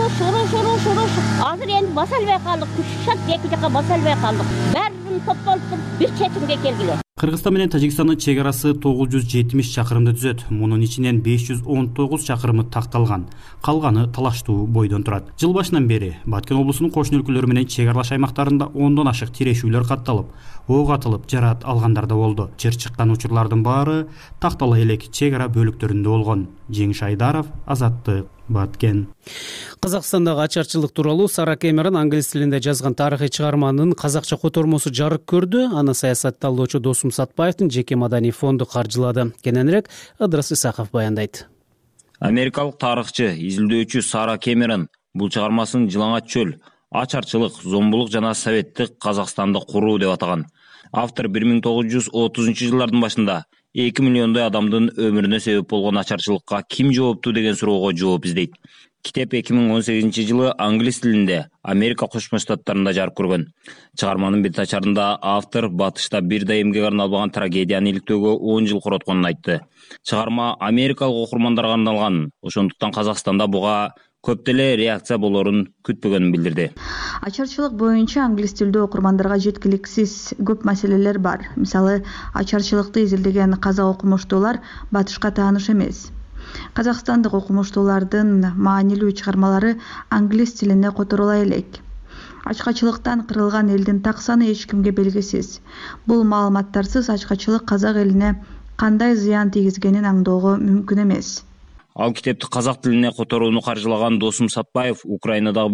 S13: Уруш. Азыр энди баса албай калдык. Күшшат эки жака баса албай калдык. Бәрин топтолуп туруп бир четинге келгиле.
S10: Кыргызстан менен Тажикстандын чек арасы 970 чакырымды түзөт. Мунун ичинен 519 чакырымы такталган. Калганы талаштуу бойдон турат. Жыл башынан бери Баткен облусунун кошуна өлкөлөрү менен чек аралаш аймактарында 10дон ашык тирешүүлөр катталып, ок атылып, жараат алгандар да болду. Жер чыккан учурлардын баары тактала элек чек ара бөлүктөрүндө болгон. Жеңиш Айдаров, Азаттык, Баткен.
S1: Казакстандагы ачарчылык тууралуу Сара Кэмерон англис тилинде жазган тарыхый чыгарманын казакча котормосу жарык көрдү. Аны саясатталуучу Досум Сатпаевдин жеке маданий фонду каржылады. Кененирээк Ыдырыс Исаков баяндайт.
S14: Америкалык тарыхчы, изилдөөчү Сара Кэмерон бул чыгармасын жылаңач чөл, ачарчылык, зомбулук жана советтик Казакстанды куруу деп атаган. Автор 1930 жылдардын башында 2 миллиондой адамдын өмүрүнө себеп болгон ачарчылыкка ким жоопту деген суроого жооп издейт. Китеп 2018 жылы англис тилинде Америка Кошмо Штаттарында жарык көргөн. Чыгарманын бет ачарында автор батышта бир да эмгек арналбаган трагедияны иликтөөгө 10 жыл коротконун айтты. Чыгарма америкалык окурмандарга арналган, ошондуктан Казакстанда буга көп деле реакция болорун күтпөгөнүн билдирди.
S15: Ачарчылык боюнча англис тилдүү окурмандарга жеткиликсиз көп маселелер бар. Мисалы, ачарчылыкты изилдеген казак окумуштуулар батышка тааныш эмес. Казакстандык окумуштуулардын маанилүү чыгармалары англис тилине которула элек. Ачкачылыктан кырылган элдин так саны эч кимге белгисиз. Бул маалыматтарсыз ачкачылык казак элине кандай зыян тийгизгенин аңдоого мүмкүн эмес.
S14: Ал китепти казак тилине которууну каржылаган Досум Сатпаев Украинадагы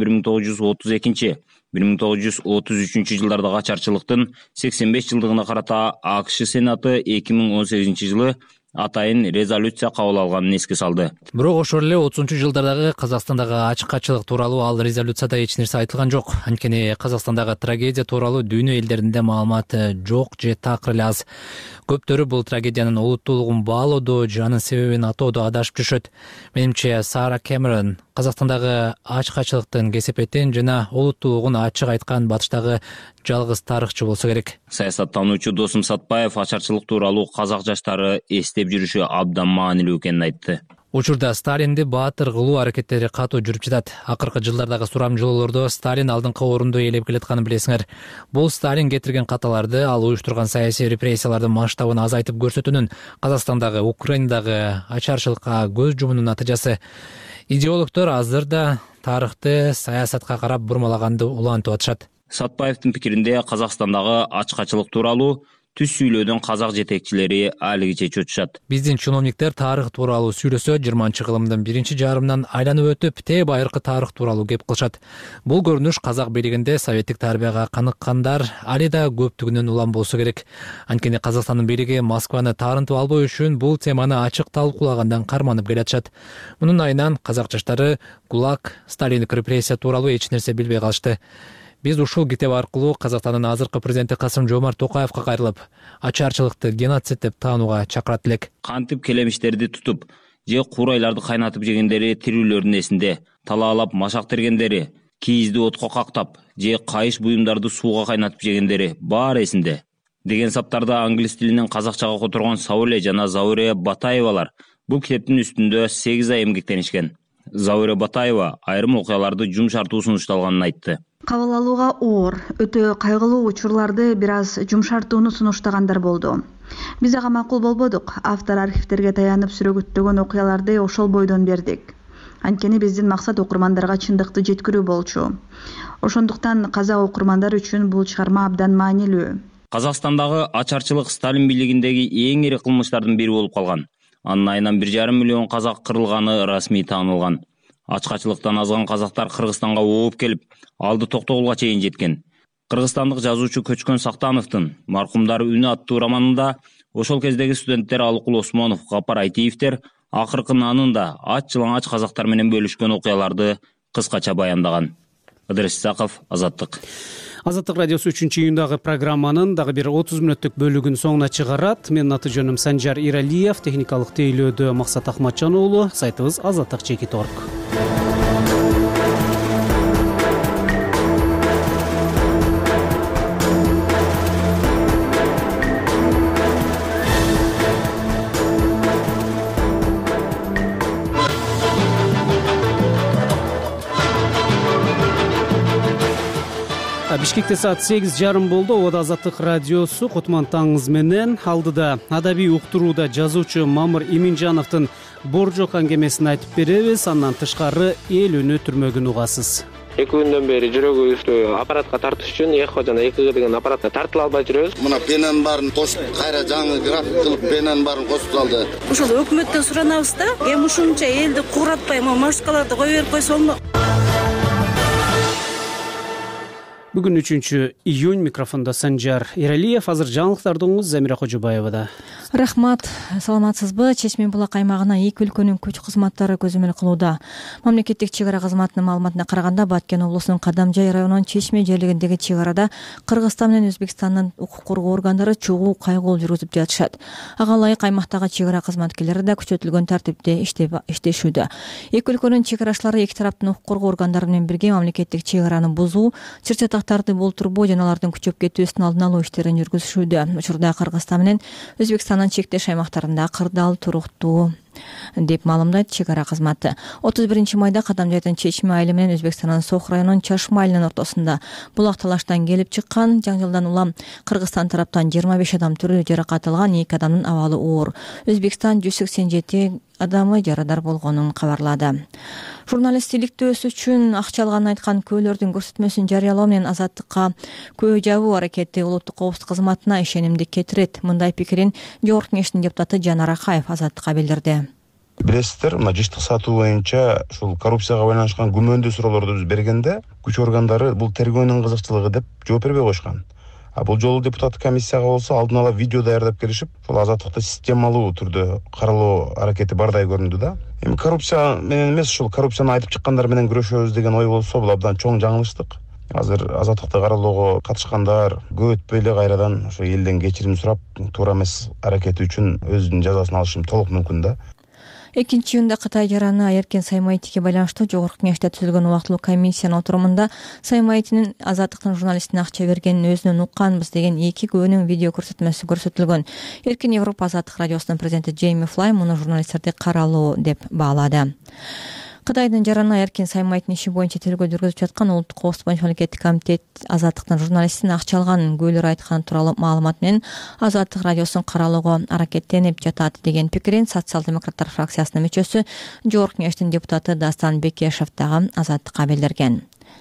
S14: 1932-1933 жылдардагы ачарчылыктын 85 жылдыгына карата АКШ Сенаты 2018 жылы атайын резолюция кабыл алганын эске салды.
S16: Бирок ошол эле 30-жылдардагы Казакстандагы ачкачылык тууралуу ал резолюцияда эч нерсе айтылган жок. Анткени Казакстандагы трагедия тууралуу дүйнө элдеринде маалымат жок же такыр эле аз. Көптөрү бул трагедиянын олуттуулугун баалоодо же анын себебин атоодо адашып жүрүшөт. Менимче Сара Кэмерон Казакстандагы ачкачылыктын кесепетин жана олуттуулугун ачык айткан батыштагы жалгыз тарыхчы болсо керек.
S14: Саясаттануучу Досум Сатпаев ачарчылык тууралуу казак жаштары эстеп жүрүшү абдан маанилүү экенин айтты.
S16: Учурда Сталинди баатыр кылуу аракеттери катуу жүрүп жатат. Акыркы жылдардагы сурамжылоолордо Сталин алдыңкы орунду ээлеп келатканын билесиңер. Бул Сталин кетирген каталарды, ал уюштурган саясий репрессиялардын масштабын азайтып көрсөтүүнүн, Казакстандагы, Украинадагы ачарчылыкка көз жумуунун натыйжасы. Идеологдор азыр да тарыхты саясатка карап бурмалаганды улантып атышат.
S14: Сатпаевдин пикиринде Казакстандагы ачкачылык тууралуу түз сүйлөөдөн казак жетекчилери алигиче чөчүшат.
S16: Биздин чиновниктер тарых тууралуу сүйлөсө 20-кылымдын биринчи жарымынан айланып өтүп, тээ байыркы тарых тууралуу кеп кылышат. Бул көрүнүш казак бийлигинде советтик тарбияга каныккандар али да көптүгүнөн улам болсо керек. Анткени Казакстандын бийлиги Москваны таарынтып албоо үчүн бул теманы ачык талкуулагандан карманып келатышат. Мунун айынан казак жаштары ГУЛАГ, Сталиндик репрессия тууралуу эч нерсе билбей калышты. Биз ушул китеп аркылуу Казакстандын азыркы президенти Касым-Жомарт Токаевка кайрылып, ачарчылыкты геноцид деп таанууга чакырат элек.
S14: Кантип келемиштерди тутуп, же курайларды кайнатып жегендери тирүүлөрдүн эсинде, талаалап машак тергендери, кийизди отко кактап, же кайыш буюмдарды сууга кайнатып жегендери баары эсинде. Деген саптарда англис тилинен казакчага которгон Сауле жана Зауре Батаевалар бул китептин үстүндө 8 ай эмгектенишкен. Зауре Батаева айрым окуяларды жумшартуу сунушталганын айтты.
S15: Кабыл алууга оор, өтө кайгылуу учурларды бир аз жумшартууну сунуштагандар болду. Биз ага макул болбодук. Автор архивтерге таянып сүрөгөттөгөн окуяларды ошол бойдон бердик. Анткени биздин максат окурмандарга чындыкты жеткирүү болчу. Ошондуктан казак окурмандар үчүн бул чыгарма абдан маанилүү.
S14: Казакстандагы ачарчылык Сталин бийлигиндеги эң ири кылмыштардын бири болуп калган. Анын айынан 1,5 миллион казак кырылганы расмий таанылган. Ачкачылыктан азган казактар Кыргызстанга ооп келип, алды токтогулга чейин жеткен. Кыргызстандык жазуучу Көчкөн Сактановдун Маркумдар үнү аттуу романында ошол кездеги студенттер Алыкул Осмонов, Гапар Айтиевтер акыркы нанында ач жылаңач казактар менен бөлүшкөн окуяларды кыскача баяндаган. Ыдырыс Исаков, Азаттык.
S1: Азаттык радиосу 3-июндагы программанын дагы бир 30 мүнөттүк бөлүгүн соңуна чыгарат. Менин аты жөнүм Санжар Иралиев, техникалык тейлөөдө Максат Ахматжан уулу, сайтыбыз azаттык.org. Бишкекте саат 8:30 болду. Ободо Азаттык радиосу Кутман таңыңыз менен. Алдыда адабий уктурууда жазуучу Мамыр Иминжановдун бор жок аңгемесин айтып беребиз. Андан тышкары эл үнү түрмөгүн угасыз.
S17: 2 күндөн бери жүрөгүбүздү аппаратка тартыш үчүн эхо жана EKG деген аппаратка тартыла албай жүрөбүз.
S18: Мына пенанын баарын кошуп, кайра жаңы график кылып пенанын баарын косуп салды.
S19: Ошол өкмөттөн суранабыз да, эми ушунча элди кууратпай, машкаларды кое берип койсоңбу?
S1: Бүгүн 3-июнь, микрофондо Санжар Иралиев. Азыр жаңылыктардыңыз Замира Кожубаевада.
S4: Рахмат, саламатсызбы? Чечмен булак аймагына эки өлкөнүн күч кызматтары көзөмөл кылууда. Мамлекеттик чек ара кызматынын маалыматына караганда, Баткен облусунун Кадамжай районунун Чечме жерлигиндеги чек арада Кыргызстан менен Өзбекстандын укук коргоо органдары чогуу кайгыл жүргүзүп жатышат. Ага ылайык аймактагы чек ара кызматкерлери да күчөтүлгөн тартипте иштешүүдө. Эки өлкөнүн чек арачылары эки тараптын укук коргоо органдары менен бирге мамлекеттик чек араны бузуу, чыр-чатактарды болтурбоо жана алардын күчөп кетүүсүнүн алдын алуу иштерин жүргүзүшүүдө. Учурда Кыргызстан менен Өзбекстандын чектеш аймактарында кырдаал туруктуу деп маалымдайт чек ара кызматы. 31 майда Кадамжайдын Чечме айылы менен Өзбекстандын Сох районунун Чашма айылынын ортосунда булак талаштан келип чыккан. Жаңжылдан улам Кыргызстан тараптан 25 адам түрү жаракат алган, 2 адамдын абалы оор. Өзбекстан 187 адамы жарадар болгонун кабарлады. Журналист иликтөөсү үчүн акча алганын айткан күбөлөрдүн көрсөтмөсүн жарыялоо менен азаттыкка көө жабуу аракети улуттук коопсуздук кызматына ишенимди кетирет. Мындай пикирин Жогорку Кеңештин депутаты Жанар Акаев азаттыкка билдирди.
S5: Билесиздер, мына жыштык сатуу боюнча ушул коррупцияга байланышкан күмөндүү суроолорду биз бергенде, күч органдары бул тергөөнүн кызыкчылыгы деп жооп бербей койшкан. Бул жолу депутаттык комиссияга болсо алдын ала видео даярдап келишип, ушул азаттыкты системалуу түрдө каралоо аракети бардай көрүндү да. Эми коррупция менен эмес, ушул коррупцияны айтып чыккандар менен күрөшөбүз деген ой болсо, бул абдан чоң жаңылыштык. Азыр азаттыкты каралоого катышкандар көп өтпөй эле кайрадан ошо элден кечирим сурап, туура эмес аракети үчүн өзүнүн жазасын алышы толук мүмкүн да.
S4: 2-июнда Кытай жараны Айеркен Саймаитиге байланыштуу Жогорку Кеңеште түзүлгөн убактылуу комиссиянын отурумунда Саймаитинин азаттыктын журналистине акча бергенин өзүнөн укканбыз деген 2 күбөнүн видео көрсөтмөсү көрсөтүлгөн. Эркин Европа азаттык радиосунун президенти Джейми Флай муну журналисттерди каралуу деп баалады. Кытайдын жараны Айеркен Саймаитин иши боюнча тергөө жүргүзүп жаткан улуттук коопсуздук боюнча мамлекеттик комитет азаттыктын журналистин акча алганын күбөлөр айтканы тууралуу маалымат менен азаттык радиосун каралоого аракеттенип жатат деген пикирин социал-демократтар фракциясынын мүчөсү Жогорку Кеңештин депутаты Дастан Бекешев дагы азаттыкка билдирген.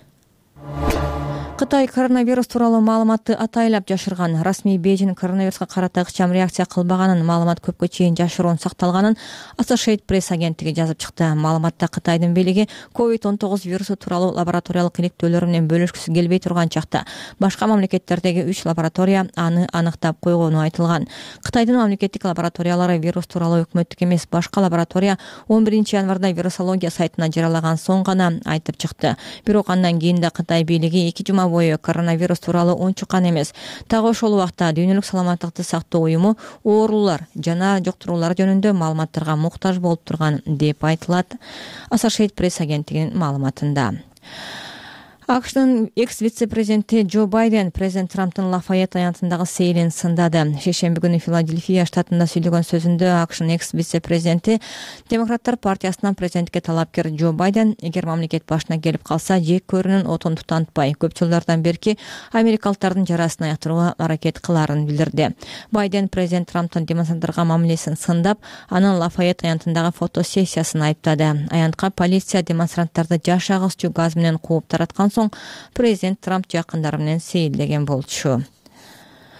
S4: Кытай коронавирус тууралуу маалыматты атайлап жашырган. Расмий Бейжин коронавируска карата ыкчам реакция кылбаганын, маалымат көпкө чейин жашыруун сакталганын Associated Press агенттиги жазып чыкты. Маалыматта Кытайдын бийлиги COVID-19 вирусу тууралуу лабораториялык иликтөөлөр менен бөлүшкүсү келбей турган чакта башка мамлекеттердеги 3 лаборатория аны аныктап койгону айтылган. Кытайдын мамлекеттик лабораториялары вирус тууралуу өкмөттүк эмес башка лаборатория 11 январда вирусология сайтына жарыялаган соң гана айтып чыкты. Бирок андан кийин да Кытай бийлиги 2 жума бою коронавирус тууралуу унчуккан эмес. Дагы ошол убакта Дүйнөлүк саламаттыкты сактоо уюму оорулар жана жоктуруулар жөнүндө маалыматтарга муктаж болуп турган деп айтылат Associated Press агенттигинин маалыматында. АКШнын экс-вице-президенти Джо Байден президент Трамптын Лафайет аянтындагы сейлин сындады. Шейшемби күнү Филадельфия штатында сүйлөгөн сөзүндө АКШнын экс-вице-президенти Демократтар партиясынан президентке талапкер Джо Байден эгер мамлекет башына келип калса жек көрүнүн отун тутантпай көп жылдардан берки америкалыктардын жарасын аяктырууга аракет кылаарын билдирди. Байден президент Трамптын демонстранттарга мамилесин сындап, анын Лафайет аянтындагы фотосессиясын айыптады. Аянтка полиция демонстранттарды жаш агызчу газ менен кууп тараткан соң президент Трамп жакындары менен сейилдеген болчу.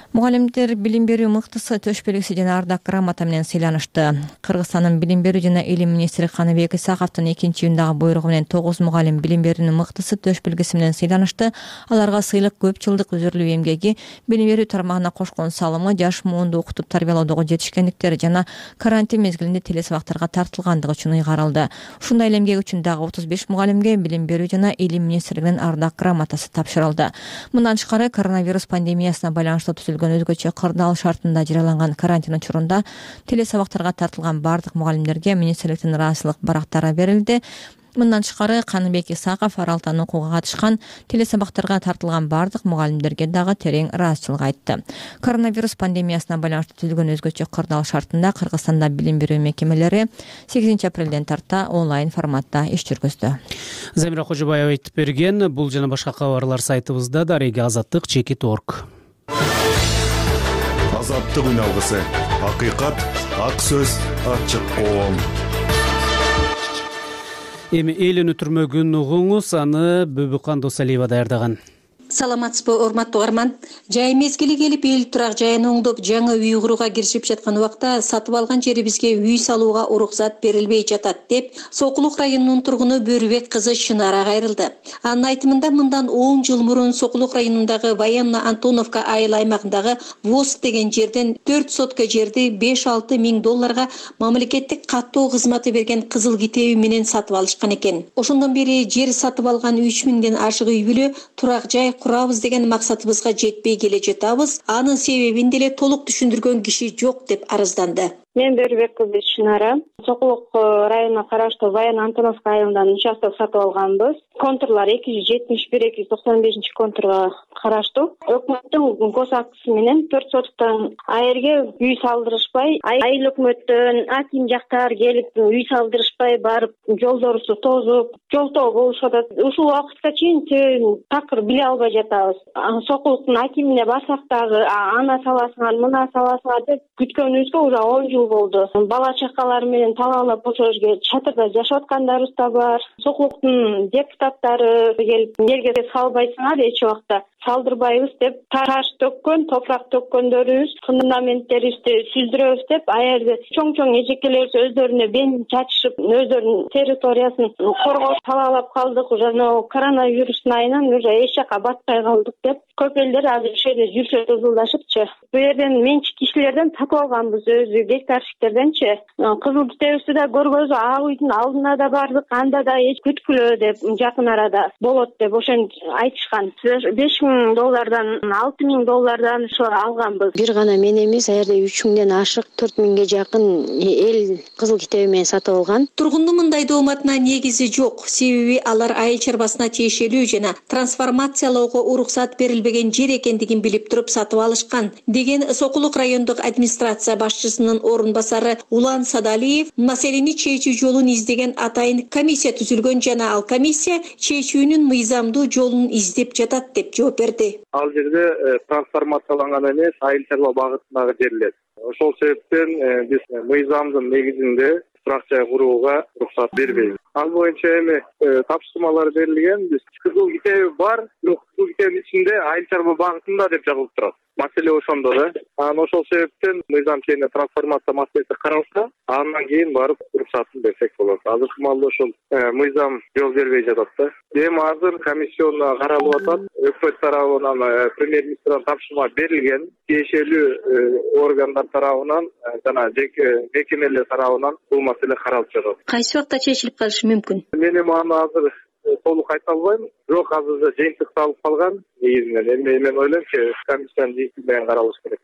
S4: Мугалимдер билим берүү мыктысы төш белгиси жана ардак грамота менен сыйланышты. Кыргызстандын билим берүү жана илим министри Каныбек Исаковдун 2-июндагы буйругу менен 9 мугалим билим берүүнүн мыктысы төш белгиси менен сыйланышты. Аларга сыйлык көп жылдык өзүрлүү эмгеги, билим берүү тармагына кошкон салымы, жаш муунду окутуп тарбиялоодогу жетишкендиктери жана карантин мезгилинде телесабактарга тартылгандыгы үчүн ыйгарылды. Ушундай эле эмгеги үчүн дагы 35 мугалимге билим берүү жана илим министрлигинин ардак грамотасы тапшырылды. Мындан тышкары коронавирус пандемиясына байланыштуу өзгөчө кырдаал шартында жарыяланган карантин учурунда телесабактарга тартылган бардык мугалимдерге министрликтин ыраазычылык барактары берилди. Мындан тышкары Каныбек Исаков аралыктан окууга катышкан телесабактарга тартылган бардык мугалимдерге дагы терең ыраазычылык айтты. Коронавирус пандемиясына байланыштуу түзүлгөн өзгөчө кырдаал шартында Кыргызстанда билим берүү мекемелери 8 апрелден тарта онлайн форматта иш жүргүздү.
S1: Замира Кожобаева айтып берген. Бул жана башка кабарлар сайтыбызда дареги Азаттык /Орг.
S20: Азаттык үн алгысы. Акыйкат, ак сөз, ачык коом.
S1: Эми эл өнүтүрмөгүн угуңуз, аны Бөбүкан Досалиева даярдаган.
S21: Саламатсызбы, урматтуу угарман. Жай мезгили келип, эл турак жайын оңдоп, жаңы үй курууга киришип жаткан убакта сатып алган жерибизге үй салууга уруксат берилбей жатат деп Сокулук районунун тургуну Бөрүбек кызы Шынара кайрылды. Анын айтымында мындан 10 жыл мурун Сокулук районундагы Военно-Антоновка айыл аймагындагы ВОЗ деген жерден 4 сотка жерди 5-6 миң долларга мамлекеттик каттоо кызматы берген кызыл китеби менен сатып алышкан экен. Ошондон бери жер сатып алган 3 миңден ашык үй бүлө турак жай курабыз деген максатыбызга жетпей келе жатабыз. Анын себебин деле толук түшүндүргөн киши жок деп арызданды.
S22: Мен Бөрүбек кызы Шынара, Сокулук районуна караштуу Военно-Антоновка айылынан участок сатып алганбыз. Контурлар 271-295 контурга караштуу. Өкмөттүн госактысы менен 4 соттан айырге үй салдырышпай, айыл өкмөттөн аким жактар келип үй салдырышпай барып, жолдорубузду тозуп, жолтоо болушуп атат. Ушул убакытка чейин такыр биле албай жатабыз. Сокулуктун акимине барсак дагы ана саласыңар, мына саласыңар деп күткөнүбүзгө уже 10 жыл болду. Бала чакалар менен талаалап ошол жерге чатырда жашап аткандарыбыз да бар. Сокулуктун депутаттары келип жерге салбайсыңар эч убакта салдырбайбыз деп таш төккөн, топурак төккөндөрүбүз, фундаменттерибизди сүздүрөбүз деп аерде чоң-чоң эжекелерибиз өздөрүнө бензин чачышып, өздөрүнүн территориясын коргош талаалап калдык. Уже коронавирустун айынан уже эч жака батпай калдык деп көп элдер азыр ошол жерде жүрүшөт узулдашыпчы. Бу жерден менчик кишилерден сатып алганбыз, өзү гектарщиктерденчи. Кызыл китебибизди да көргөзүп, ак үйдүн алдына да бардык, анда да эч күткүлө деп жакын арада болот деп ошентип айтышкан. $5 миң доллардан, $6 миң доллардан ошо алганбыз.
S23: Бир гана мен эмес, аерде 3 миңден ашык 4 миңге жакын эл кызыл китеби менен сатып алган.
S21: Тургундун мындай дооматына негизи жок. Себеби алар айыл чарбасына тиешелүү жана трансформациялоого уруксат берилбеген жер экендигин билип туруп сатып алышкан деген Сокулук райондук администрация башчысынын орун басары Улан Садалиев маселени чечүү жолун издеген атайын комиссия түзүлгөн жана ал комиссия чечүүнүн мыйзамдуу жолун издеп жатат деп жооп берди.
S24: Ал жерде трансформацияланган эмес, айыл чарба багытындагы жерлер. Ошол себептен биз мыйзамдын негизинде турак жай курууга уруксат бербейбиз. Ал боюнча эми тапшырмалар берилген, биз кызыл китеби бар, бирок кызыл китебин ичинде айыл чарба багытында деп жазылып турат. Маселе ошондо да. Анан ошол себептен мыйзам чегинде трансформация маселеси каралса, андан кийин барып уруксатын берсек болот. Азыркы маалда ошол мыйзам жол бербей жатат да. Эми азыр комиссионна каралып атат. Өкмөт тарабынан премьер-министрден тапшырма берилген, тиешелүү органдар тарабынан жана мекемелер тарабынан бул маселе каралып жатат.
S21: Кайсы убакта чечилип калышы мүмкүн?
S24: Мен эми аны азыр толук айта албайм. Бирок азыр жыйынтык салып калган. Негизинен эми мен ойлойм ки комиссиянын жыйынтыгы менен каралыш керек.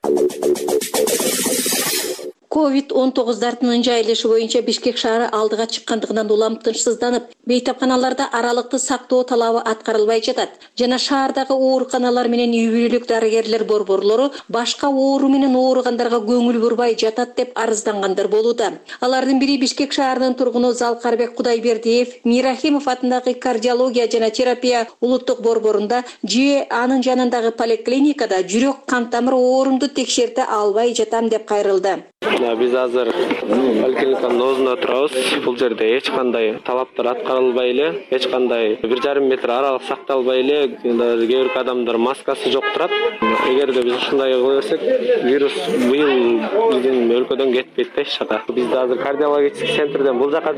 S21: COVID-19 дартынын жайылышы боюнча Бишкек шаары алдыга чыккандыгынан улам тынчсызданып, бейтапканаларда аралыкты сактоо талабы аткарылбай жатат. Жана шаардагы ооруканалар менен үй бүлөлүк дарыгерлер борборлору башка оору менен ооругандарга көңүл бурбай жатат деп арыздангандар болууда. Алардын бири Бишкек шаарынын тургуну Залкарбек Кудайбердиев Мирахимов атындагы кардиология жана терапия улуттук борборунда же анын жанындагы поликлиникада жүрөк кан тамыр оорумду текшерте албай жатам деп кайрылды.
S17: Биз азыр поликлиниканын оозунда турабыз. Бул жерде эч кандай талаптар аткарылбай эле, эч кандай 1,5 метр аралык сакталбай эле, кээ бир адамдар маскасы жок турат. Эгерде биз ушундай кыла берсек, вирус быйыл биздин өлкөдөн кетпейт да эч жака. Биз азыр кардиологический центрден бул жака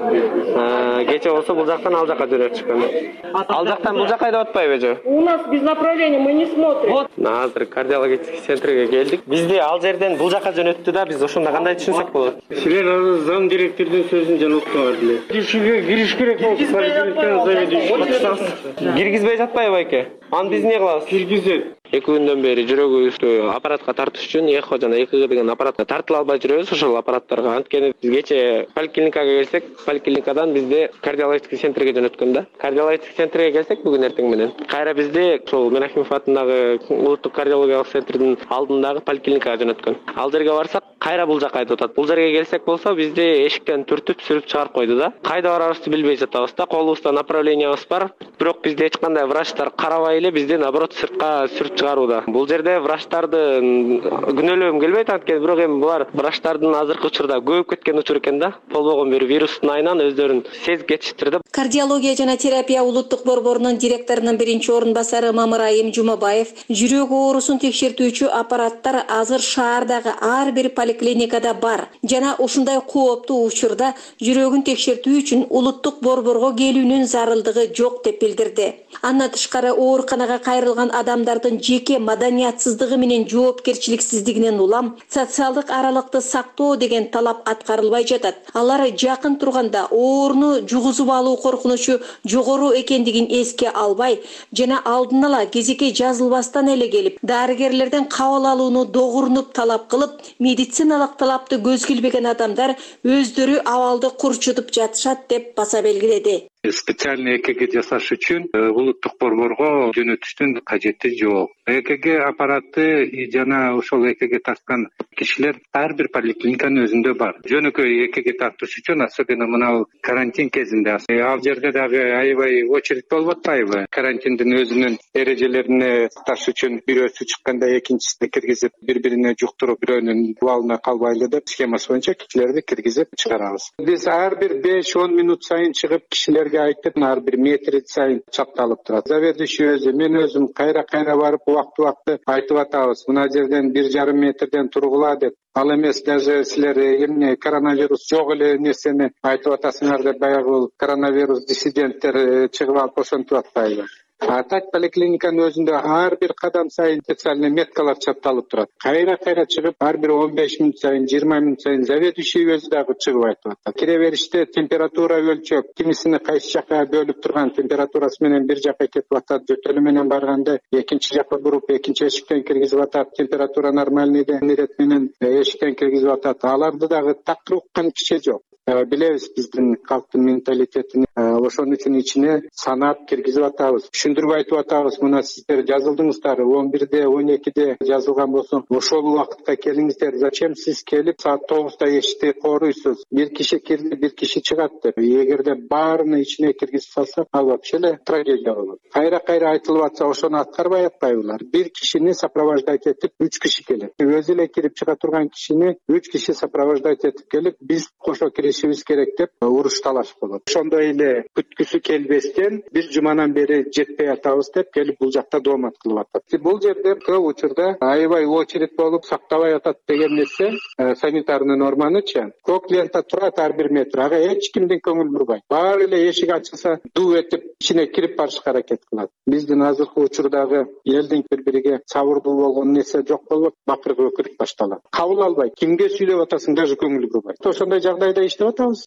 S17: жөнөтүп, кече болсо бул жактан ал жака жөнөтүшкөн. Ал жактан бул жака айдап атпайбы же?
S2: У нас без направления мы не смотрим.
S17: Азыр кардиологический центрге келдик. Бизди ал жерден бул жака жөнөттү да, биз ошондо кандай түшүнсөк болот?
S2: Силер зам директордун сөзүн жанылттыңар деле. Киришиге кириш керек болсо поликлиниканын заведующий.
S17: Киргизбей жатпайбы эке? Аны биз эмне кылабыз?
S2: Киргизет.
S17: 2 күндөн бери жүрөгүбүздү аппаратка тартыш үчүн эхо жана ЭКГ деген аппаратка тартыла албай жүрөбүз. Ошол аппараттарга анткени биз кече поликлиникага келсек, поликлиникадан бизди кардиологический центрге жөнөткөн да. Кардиологический центрге келсек бүгүн эртең менен кайра бизди ошол Менахимов атындагы улуттук кардиологиялык центрдин алдындагы поликлиникага жөнөткөн. Ал жерге барсак кайра бул жака айтып атат. Бул жерге келсек болсо бизди эшиктен түртүп сүрүп чыгарып койду да. Кайда барабызды билбей жатабыз да. Колубузда направлениябыз бар, бирок бизди эч кандай врачтар карабай эле бизди наоборот сыртка сүрүп чыгарууда. Бул жерде врачтарды күнөөлөгүм келбейт, анткени бирок эми булар врачтардын азыркы учурда көбөйүп кеткен учур экен да. Болбогон бир вирустун айынан өздөрүн сезип кетиштир да.
S21: Кардиология жана терапия улуттук борборунун директорунун биринчи орун басары Мамырайым Жумабаев жүрөк оорусун текшертүүчү аппараттар азыр шаардагы ар бир поликлиникада бар жана ушундай кооптуу учурда жүрөгүн текшертүү үчүн улуттук борборго келүүнүн зарылдыгы жок деп билдирди. Андан тышкары ооруканага кайрылган адамдардын жеке маданиятсыздыгы менен жоопкерчиликсиздигинен улам социалдык аралыкты сактоо деген талап аткарылбай жатат. Алар жакын турганда ооруну жугузуп алуу коркунучу жогору экендигин эске албай жана алдын ала кезекке жазылбастан эле келип, дарыгерлерден кабыл алууну догурунуп талап кылып, медициналык талапты көзгө илбеген адамдар өздөрү абалды курчутуп жатышат деп баса белгиледи.
S6: Специальный ЭКГ жасаш үчүн улуттук борборго жөнөтүштүн кажети жок. ЭКГ аппараты жана ошол ЭКГ тарткан кишилер ар бир поликлиниканын өзүндө бар. Жөнөкөй ЭКГ тартыш үчүн, особенно мына карантин кезинде, ал жерде дагы аябай очередь болуп атпайбы? Карантиндин өзүнүн эрежелерине таш үчүн бирөөсү чыкканда экинчисине киргизип, бири-бирине жуктуруп, бирөөнүн абалына калбай эле деп схемасы боюнча кишилерди киргизип чыгарабыз. Биз ар бир 5-10 минут сайын чыгып кишилерге айтып, ар бир метр сайын чапталып турат. Заведующий өзү, мен өзүм кайра барып убакты айтып атабыз. Мына жерден 1,5 метрден тургула деп. Ал эмес, даже силер эмне коронавирус жок эле нерсени айтып атасыңар деп баягы коронавирус диссиденттер чыгып алып ошентип атпайбы? Так поликлиниканын өзүндө ар бир кадам сайын специальный меткалар чапталып турат. Кайра чыгып, ар бир 15 минут сайын, 20 минут сайын заведующий өзү дагы чыгып айтып атат. Кире бериште температура өлчөп, кимисини кайсы жака бөлүп турган температурасы менен бир жака кетип атат, жөтөлү менен барганда экинчи жака буруп, экинчи эшиктен киргизип атат, температура нормальныйден ирет менен эшиктен киргизип атат. Аларды дагы такыр уккан киши жок. Билебиз биздин калктын менталитетин, ошон үчүн ичине санап киргизип атабыз. Түшүндүрүп айтып атабыз, мына сиздер жазылдыңыздар, 11-де, 12-де жазылган болсо, ошол убакытка келиңиздер. Зачем сиз келип саат 9-да эшикти коруйсуз? Бир киши кирди, бир киши чыгат деп. Эгерде баарыны ичине киргизип салса, ал вообще эле трагедия болот. Кайра айтылып атса, ошону аткарбай атпайбылар. Бир кишини сопровождать этип 3 киши келет. Өзү эле кирип чыга турган кишини 3 киши сопровождать этип келип, биз кошо киришибиз керек деп уруш талаш болот. Ошондой эле күткүсү келбестен бир жумадан бери жетпей атабыз деп келип бул жакта доомат кылып атат. Бул жерде көп учурда аябай очередь болуп сактабай атат деген нерсе санитарный норманычы. Көк лента турат ар бир метр. Ага эч кимдин көңүл бурбайт. Баары эле эшик ачылса ду этип ичине кирип барышка аракет кылат. Биздин азыркы учурдагы элдин бири-бириге сабырдуу болгон нерсе жок болуп, бакырып өкүрүп башталат. Кабыл албай, кимге сүйлөп атасың даже көңүл бурбайт. Ошондой жагдайда иштеп атабыз.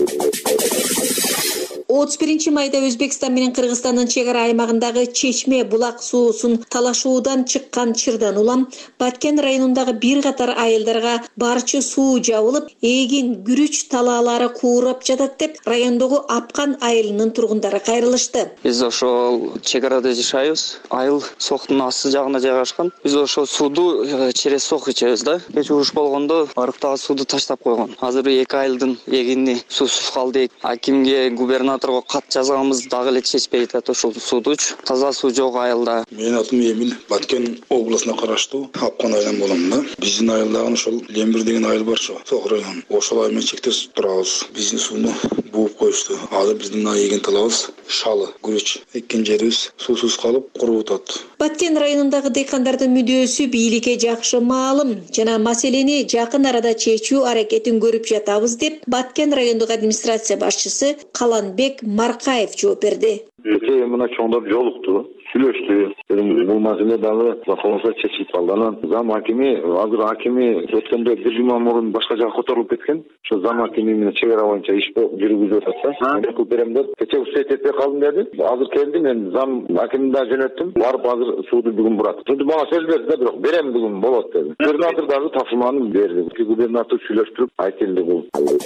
S21: 31 майда Өзбекстан менен Кыргызстандын чегара аймагындагы Чечме булак суусун талашуудан чыккан чырдан улам Баткен районундагы бир катар айылдарга барчы суу жабылып, эгин күрүч талаалары куурап жатат деп райондогу Апкан айылынын тургундары кайрылышты.
S7: Биз ошол чегарада жашайбыз. Айыл соктун асты жагына жайгашкан. Биз ошол сууду через сок ичебиз да. Кеч уруш болгондо арыктагы сууду таштап койгон. Азыр 2 айылдын эгини суусуз калды. Акимге, губернатор губернаторго кат жазганбыз дагы эле чечпей жатат ушул сууучу. Таза суу жок айылда.
S8: Менин атым Эмил, Баткен областына караштуу Апкан айылынан болом да. Биздин айылдагы ошол Лембир деген айыл бар ошо, Сок району. Ошол айыл менен чектеш турабыз. Биздин сууну бууп коюшту. Азыр биздин мына эген талабыбыз шалы, күрүч эккен жерибиз суусуз калып куруп атат.
S21: Баткен районундагы дыйкандардын мүдөөсү бийликке жакшы маалым жана маселени жакын арада чечүү аракетин көрүп жатабыз деп Баткен райондук администрация башчысы Каланбек Маркаев жооп берди.
S9: Мына чоңдоп жолукту, сүйлөштү. Бул маселе дагы колдонсо чечилип калды. Анан зам акими, азыр акими өткөндө бир жума мурун башка жака которулуп кеткен. Ошо зам акими менен чек ара боюнча иш жүргүзүп атат да. Мен кылып берем деп кече усет этпей калдым деди. Азыр келдим, мен зам акимди да жөнөттүм. Барып азыр сууду бүгүн бурат. Сууду мага сөз берди да, бирок берем бүгүн болот деди. Губернатор дагы тапшырманы берди. Губернатор сүйлөштүрүп айтылды бул.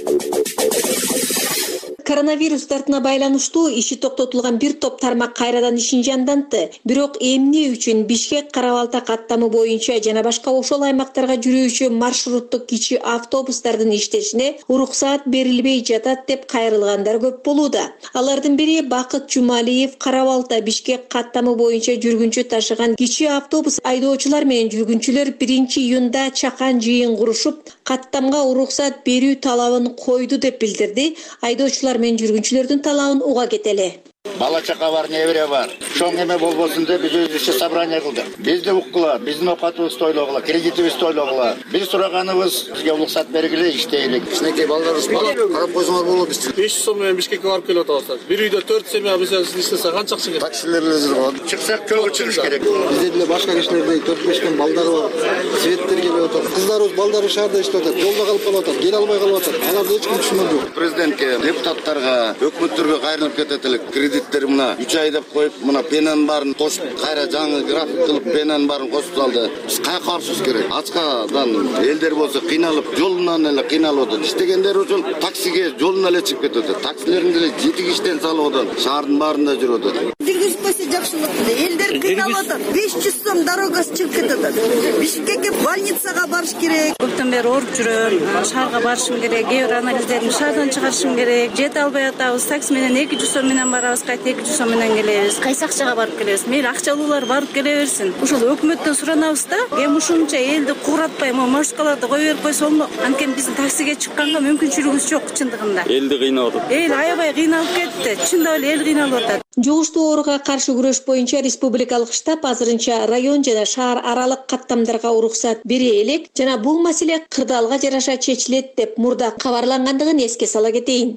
S21: Коронавирус дартына байланыштуу иши токтотулган бир топ тармак кайрадан ишин жандантты. Бирок эмне үчүн Бишкек Кара-Балта каттамы боюнча жана башка ошол аймактарга жүрүүчү маршруттук кичи автобустардын иштешине уруксаат берилбей жатат деп кайрылгандар көп болууда. Алардын бири Бакыт Жумалиев. Кара-Балта Бишкек каттамы боюнча жүргүнчү ташыган кичи автобус айдоочулар менен жүргүнчүлөр 1-июнда чакан жыйын курушуп, каттамга уруксаат берүү талабын койду деп билдирди. Айдоочулар мен жүргүнчүлөрдүн талабын уга кетели.
S18: Бала чака бар, небере бар. Чоң эме болбосун деп биз өзүбүзчө собрание кылдык. Бизди уккула, биздин оокатыбызды тойлогула, кредитибизди тойлогула. Биз сураганыбыз бизге уруксаат бергиле, иштейлик. Кичинекей балдарыбыз бар. Карап койсоңор болот биз. 500 сом менен Бишкекке барып келип атабыз. Бир үйдө 4 семья бизнес иштесе канча акча керек? Таксилерге жүргөн. Чыксак көп чыгыш керек.
S11: Бизде деле башка кишилердей 4-5 балдары бар. Светтер келип атат. Кыздарыбыз балдары шаарда иштеп атат. Жолдо калып калып атат. Келе албай калып атат. Аларды эч ким түшүнбөйт.
S18: Президентке, депутаттарга, өкмөттөргө кайрылып кетет элек. Кредиттер мына 3 ай деп коюп, мына пенанын баарын кошуп, кайра жаңы график кылып пенанын баарын косуп салды. Биз кайга каршыбыз керек? Ачкадан элдер болсо кыйналып, жолунан эле кыйналып атат. Иштегендер үчүн таксиге жолуна эле чыгып кетип атат. Таксилердин деле жети иштен салып атат. Шаардын баарында жүрүп атат.
S12: Жүргүзбөсө жакшылык. Элдер кыйналып атат. 500 сом дорогасы чыгып кетип атат. Бишкекке больницага барыш керек. Көптөн бери ооруп жүрөм. Шаарга барышым керек. Кээ бир анализдерди шаардан чыгарышым керек. Жете албай атабыз. Такси менен 200 сом менен барабыз, кайта 200 сом менен келебиз. Кайсы акчага барып келебиз? Мейли акчалуулар барып келе берсин. Ошол өкмөттөн суранабыз да. Эми ушунча элди кууратпай, маршруткаларды кое берип койсо болмок. Анткени биздин таксиге чыкканга мүмкүнчүлүгүбүз жок чындыгында.
S18: Элди кыйнап атат.
S12: Эл аябай кыйналып кетти. Чындап эле эл кыйналып атат.
S21: Жугуштуу ооруга каршы күрөш боюнча республикалык штаб азырынча район жана шаар аралык каттамдарга уруксаат бере элек жана бул маселе кырдаалга жараша чечилет деп мурда кабарлангандыгын эске сала кетейин.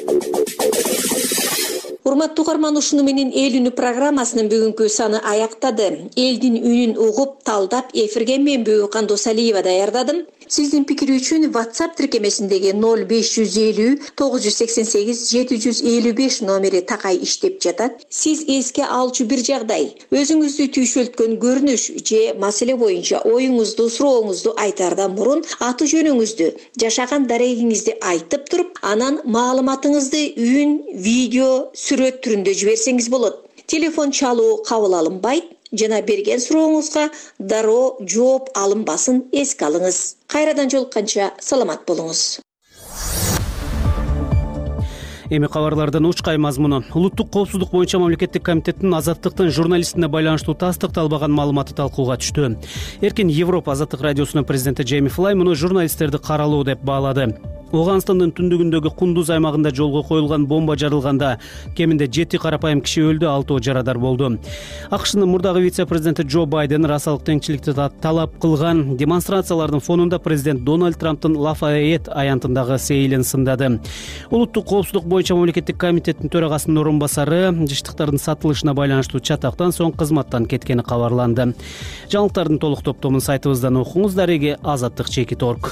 S21: Урматтуу угарман, ушуну менен эл үнү программасынын бүгүнкү саны аяктады. Элдин үнүн угуп, талдап, эфирге мен Бүйүкан Досалиева даярдадым. Сиздин пикир үчүн WhatsApp тиркемесиндеги 0550 988 755 номери такай иштеп жатат. Сиз эске алчу бир жагдай, өзүңүздү түйшөлткөн көрүнүш же маселе боюнча оюңузду, сурооңузду айтаардан мурун аты жөнүңүздү, жашаган дарегиңизди айтып туруп, анан маалыматыңызды үн, видео, сүрөт түрүндө жиберсеңиз болот. Телефон чалуу кабыл алынбайт. Жана берген сурооңузга дароо жооп алынбасын эске алыңыз. Кайрадан жолукканча саламат болуңуз.
S1: Эми кабарлардын учкай мазмуну. Улуттук коопсуздук боюнча мамлекеттик комитеттин Азаттыктын журналистине байланыштуу тастыкталбаган маалыматы талкууга түштү. Эркин Европа Азаттык радиосунун президенти Джейми Флай муну журналисттерди каралуу деп баалады. Оганстандын түндүгүндөгү Кундуз аймагында жолго коюлган бомба жарылганда кеминде 7 карапайым киши өлдү, 6 жарадар болду. АКШнын мурдагы вице-президенти Джо Байден расалык теңчиликти талап кылган демонстрациялардын фонунда президент Дональд Трамптын Лафайет аянтындагы сейилин сындады. Улуттук коопсуздук боюнча мамлекеттик комитеттин төрагасынын орун басары жыштыктардын сатылышына байланыштуу чатактан соң кызматтан кеткени кабарланды. Жаңылыктардын толук топтомун сайтыбыздан окуңуз. Дареги Азаттык.org.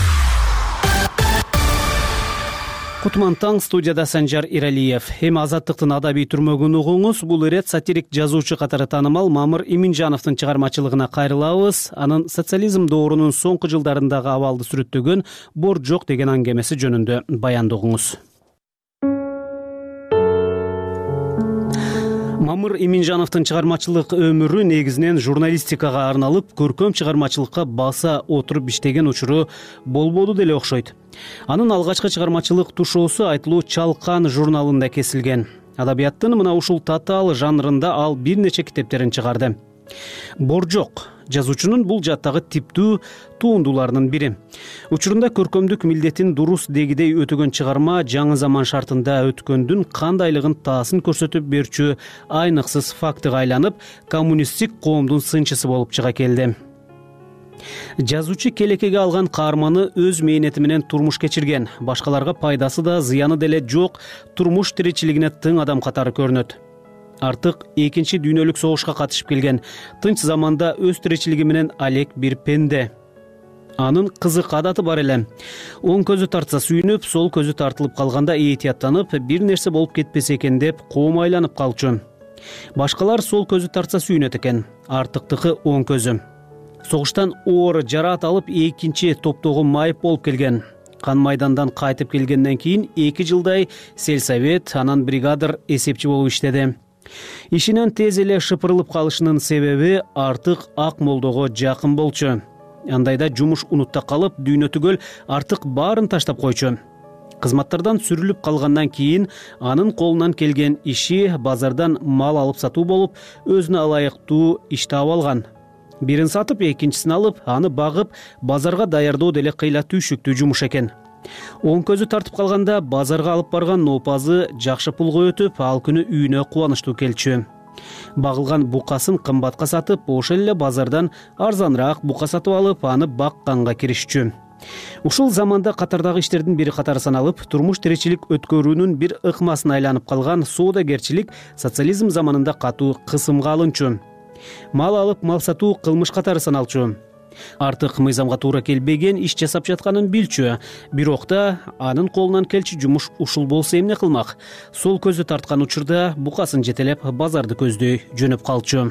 S1: Кутман таң, студияда Санжар Иралиев. Эми Азаттыктын адабий түрмөгүн угуңуз. Бул ирет сатирик жазуучу катары таанымал Мамыр Иминжановдун чыгармачылыгына кайрылабыз. Анын социализм доорунун соңку жылдарындагы абалды сүрөттөгөн Бор жок деген аңгемеси жөнүндө баяндооңуз. Мамыр Иминжановдун чыгармачылык өмүрү негизинен журналистикага арналып, көркөм чыгармачылыкка баса отуруп иштеген учуру болбоду деле окшойт. Анын алгачкы чыгармачылык тушоосу айтылуу Чалкан журналында кесилген. Адабияттын мына ушул татаал жанрында ал бир нече китептерин чыгарды. Боржок жазуучунун бул жаттагы типтүү туундуларынын бири. Учурунда көркөмдүк милдетин дурус дегидей өтөгөн чыгарма жаңы заман шартында өткөндүн кандайлыгын таасын көрсөтүп берчү айныксыз фактыга айланып, коммунисттик коомдун сынчысы болуп чыга келди. Жазуучу келекеге алган каарманы өз мээнети менен турмуш кечирген, башкаларга пайдасы да зыяны деле жок, турмуш тиричилигине тың адам катары көрүнөт. Артык экинчи дүйнөлүк согушка катышып келген, тынч заманда өз тиричилиги менен алек бир пенде. Анын кызык адаты бар эле. Оң көзү тартса сүйүнүп, сол көзү тартылып калганда ээтияттанып, бир нерсе болуп кетпесе экен деп коом айланып калчу. Башкалар сол көзү тартса сүйүнөт экен, артыктыкы оң көзү. Согуштан оор жараат алып экинчи топтогу майып болуп келген. Кан майдандан кайтып келгенден кийин 2 жылдай сельсовет, анан бригадир эсепчи болуп иштеди. Ишинен тез эле шыпырылып калышынын себеби артык ак молдого жакын болчу. Андайда жумуш унутта калып, дүйнө түгөл артык баарын таштап койчу. Кызматтардан сүрүлүп калгандан кийин анын колунан келген иши базардан мал алып сатуу болуп, өзүнө ылайыктуу иш таап алган. Бирин сатып, экинчисин алып, аны багып, базарга даярдоо деле кыйла түйшүктүү жумуш экен. Оң көзү тартып калганда базарга алып барган нопазы жакшы пулга өтүп, ал күнү үйүнө кубанычтуу келчү. Багылган букасын кымбатка сатып, ошол эле базардан арзаныраак бука сатып алып, аны бакканга киришчү. Ушул заманда катардагы иштердин бири катары саналып, турмуш тиричилик өткөрүүнүн бир ыкмасына айланып калган соодагерчилик социализм заманында катуу кысымга алынчу. Мал алып, мал сатуу кылмыш катары саналчу. Артык мыйзамга туура келбеген иш жасап жатканын билчү. Бирок да анын колунан келчү жумуш ушул болсо эмне кылмак? Сол көзү тарткан учурда букасын жетелеп базарды көздөй жөнөп калчу.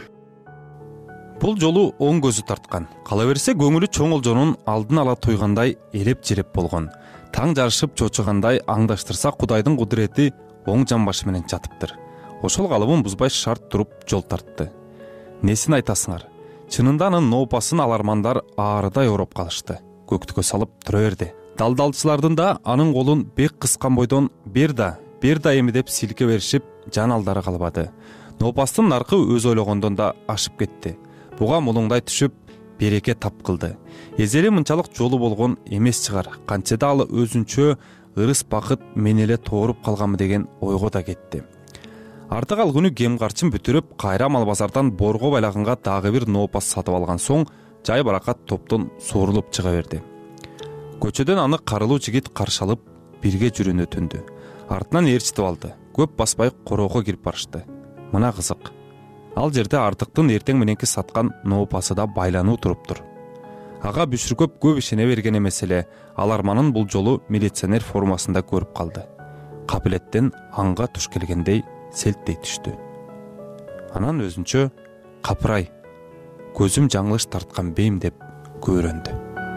S3: Бул жолу оң көзү тарткан. Кала берсе көңүлү чоң олжонун алдын ала тойгандай элеп-жереп болгон. Таң жарышып чочугандай аңдаштырса Кудайдын кудурети оң жамбашы менен жатыптыр. Ошол калыбын бузбай шарт туруп жол тартты. Несин айтасыңар? Чынында анын ноопасын алармандар аарыдай ороп калышты. Көктүккө салып тура берди. Далдалчылардын да анын колун бек кыскан бойдон бер да эми деп силке беришип, жан алдары калбады. Ноопастын наркы өз ойлогондон да ашып кетти. Буга мулуңдай түшүп, береке тап кылды. Эзели мынчалык жолу болгон эмес чыгар. Канчада ал өзүнчө ырыс бакыт мен эле тооруп калганмы деген ойго да кетти. Артык ал күнү кем карчын бүтүрүп, кайра мал базардан борго байлаганга дагы бир ноопас сатып алган соң, жай баракат топтон суурулуп чыга берди. Көчөдөн аны карылуу жигит каршы алып, бирге жүрүүнү өтүндү. Артынан ээрчитип алды. Көп баспай короого кирип барышты. Мына кызык. Ал жерде Артыктын эртең мененки саткан ноопасы да байлануу туруптур. Ага бүшүркөп көп ишене берген эмес эле, аларманын бул жолу милиционер формасында көрүп калды. Капилеттен аңга туш келгендей селттей түштү. Анан өзүнчө капырай, көзүм жаңылыш тарткан бейм деп көрөндү.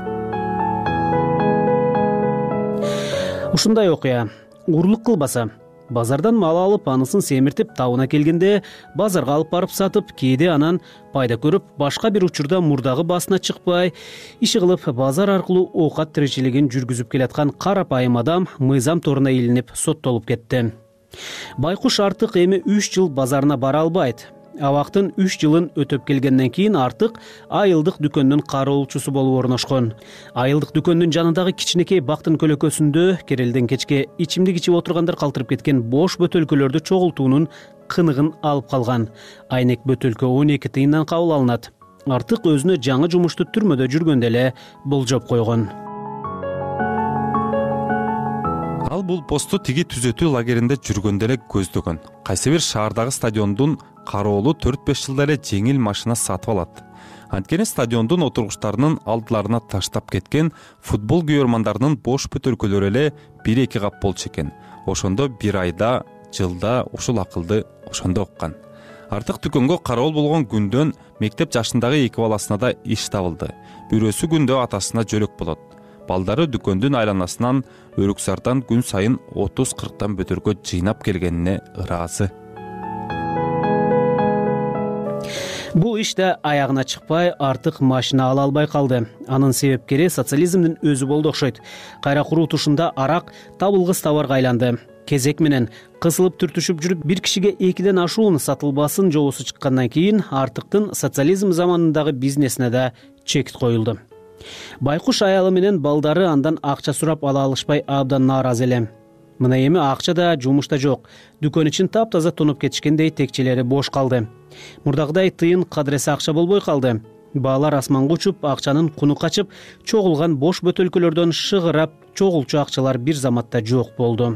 S1: Ушундай окуя. Урлук кылбаса, базардан мал алып, анысын семиртип табына келгенде базарга алып барып сатып, кээде анан пайда көрүп, башка бир учурда мурдагы басына чыкпай, иши кылып базар аркылуу оокат тиричилигин жүргүзүп келаткан карапайым адам мыйзам торуна илинип соттолуп кетти. Байкуш Артык эми 3 жыл базарына бара албайт. Абактын 3 жылын өтөп келгенден кийин Артык айылдык дүкөндүн кароолчусу болуп орношкон. Айылдык дүкөндүн жанындагы кичинекей бактын көлөкөсүндө керелден кечке ичимдик ичип отургандар калтырып кеткен бош бөтөлкөлөрдү чогултуунун кыныгын алып калган. Айнек бөтөлкө 12 тыйындан кабыл алынат. Артык өзүнө жаңы жумушту түрмөдө жүргөндө эле болжоп койгон.
S3: Ал бул посту тиги түзөтүү лагеринде жүргөндө эле көздөгөн. Кайсы бир шаардагы стадиондун кароолу 4-5 жылда эле жеңил машина сатып алат. Анткени стадиондун отургучтарынын алдыларына таштап кеткен футбол күйөрмандарынын бош бөтөлкөлөрү эле 1-2 кап болчу экен. Ошондо бир айда, жылда ушул акылды ошондо уккан. Артык дүкөнгө кароол болгон күндөн мектеп жашындагы 2 баласына да иш табылды. Бирөөсү күндө атасына жөлөк болот. Балдары дүкөндүн айланасынан өрүксардан күн сайын 30-40 бөтөлкө жыйнап келгенине ыраазы.
S1: Бул иш да аягына чыкпай, артык машина ала албай калды. Анын себепкери социализмдин өзү болду окшойт. Кайра куруу тушунда арак табылгыс товарга айланды. Кезек менен кысылып түртүшүп жүрүп, бир кишиге 2ден ашуун сатылбасын жобосу чыккандан кийин артыктын социализм заманындагы бизнесине да чек коюлду. Байкуш аялы менен балдары андан акча сурап ала алышпай абдан нааразы эле. Мына эми акча да, жумуш да жок. Дүкөн ичин таптаза тонуп кетишкендей, текчелери бош калды. Мурдагыдай тыйын кадыресе акча болбой калды. Баалар асманга учуп, акчанын куну качып, чогулган бош бөтөлкөлөрдөн шыгырап, чогулчу акчалар бир заматта жок болду.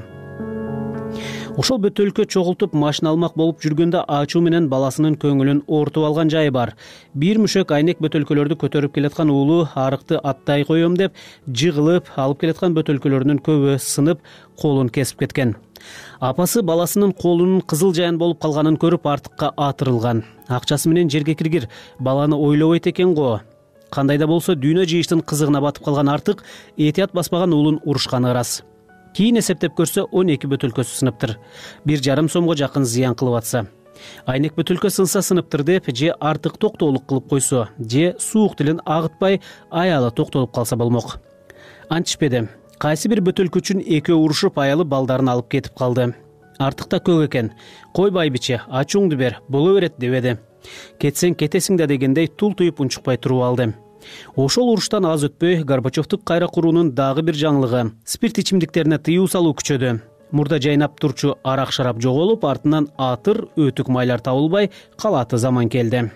S1: Ошол бөтөлкө чогултуп машина алмак болуп жүргөндө ачуу менен баласынын көңүлүн оортуп алган жайы бар. Бир мүшөк айнек бөтөлкөлөрдү көтөрүп келаткан уулу арыкты аттай коем деп жыгылып, алып келаткан бөтөлкөлөрдүн көбү сынып, колун кесип кеткен. Апасы баласынын колунун кызыл жайын болуп калганын көрүп артыкка атырылган. Акчасы менен жерге киргир, баланы ойлобойт экен го. Кандай да болсо дүйнө жыйыштын кызыгына батып калган артык этият баспаган уулун урушканы ырас. Кийин эсептеп көрсө 12 бөтөлкөсү сыныптыр. 1,5 сомго жакын зыян кылып атса. Айнек бөтөлкө сынса сыныптыр деп, же артык токтоолук кылып койсо, же суук тилин агытпай аялы токтолуп калса болмок. Антишпеди. Кайсы бир бөтөлкө үчүн экөө урушуп, аялы балдарын алып кетип калды. Артык да көк экен. Кой байбиче, ачууңду бер, боло берет дебеди. Кетсең кетесиң да дегендей тул туюп унчукпай туруп алды. Ошол уруштан аз өтпөй Горбачевдук кайра куруунун дагы бир жаңылыгы — спирт ичимдиктерине тыюу салуу күчөдү. Мурда жайнап турчу арак шарап жоголуп, артынан атыр, өтүк майлар табылбай калаты заман келди.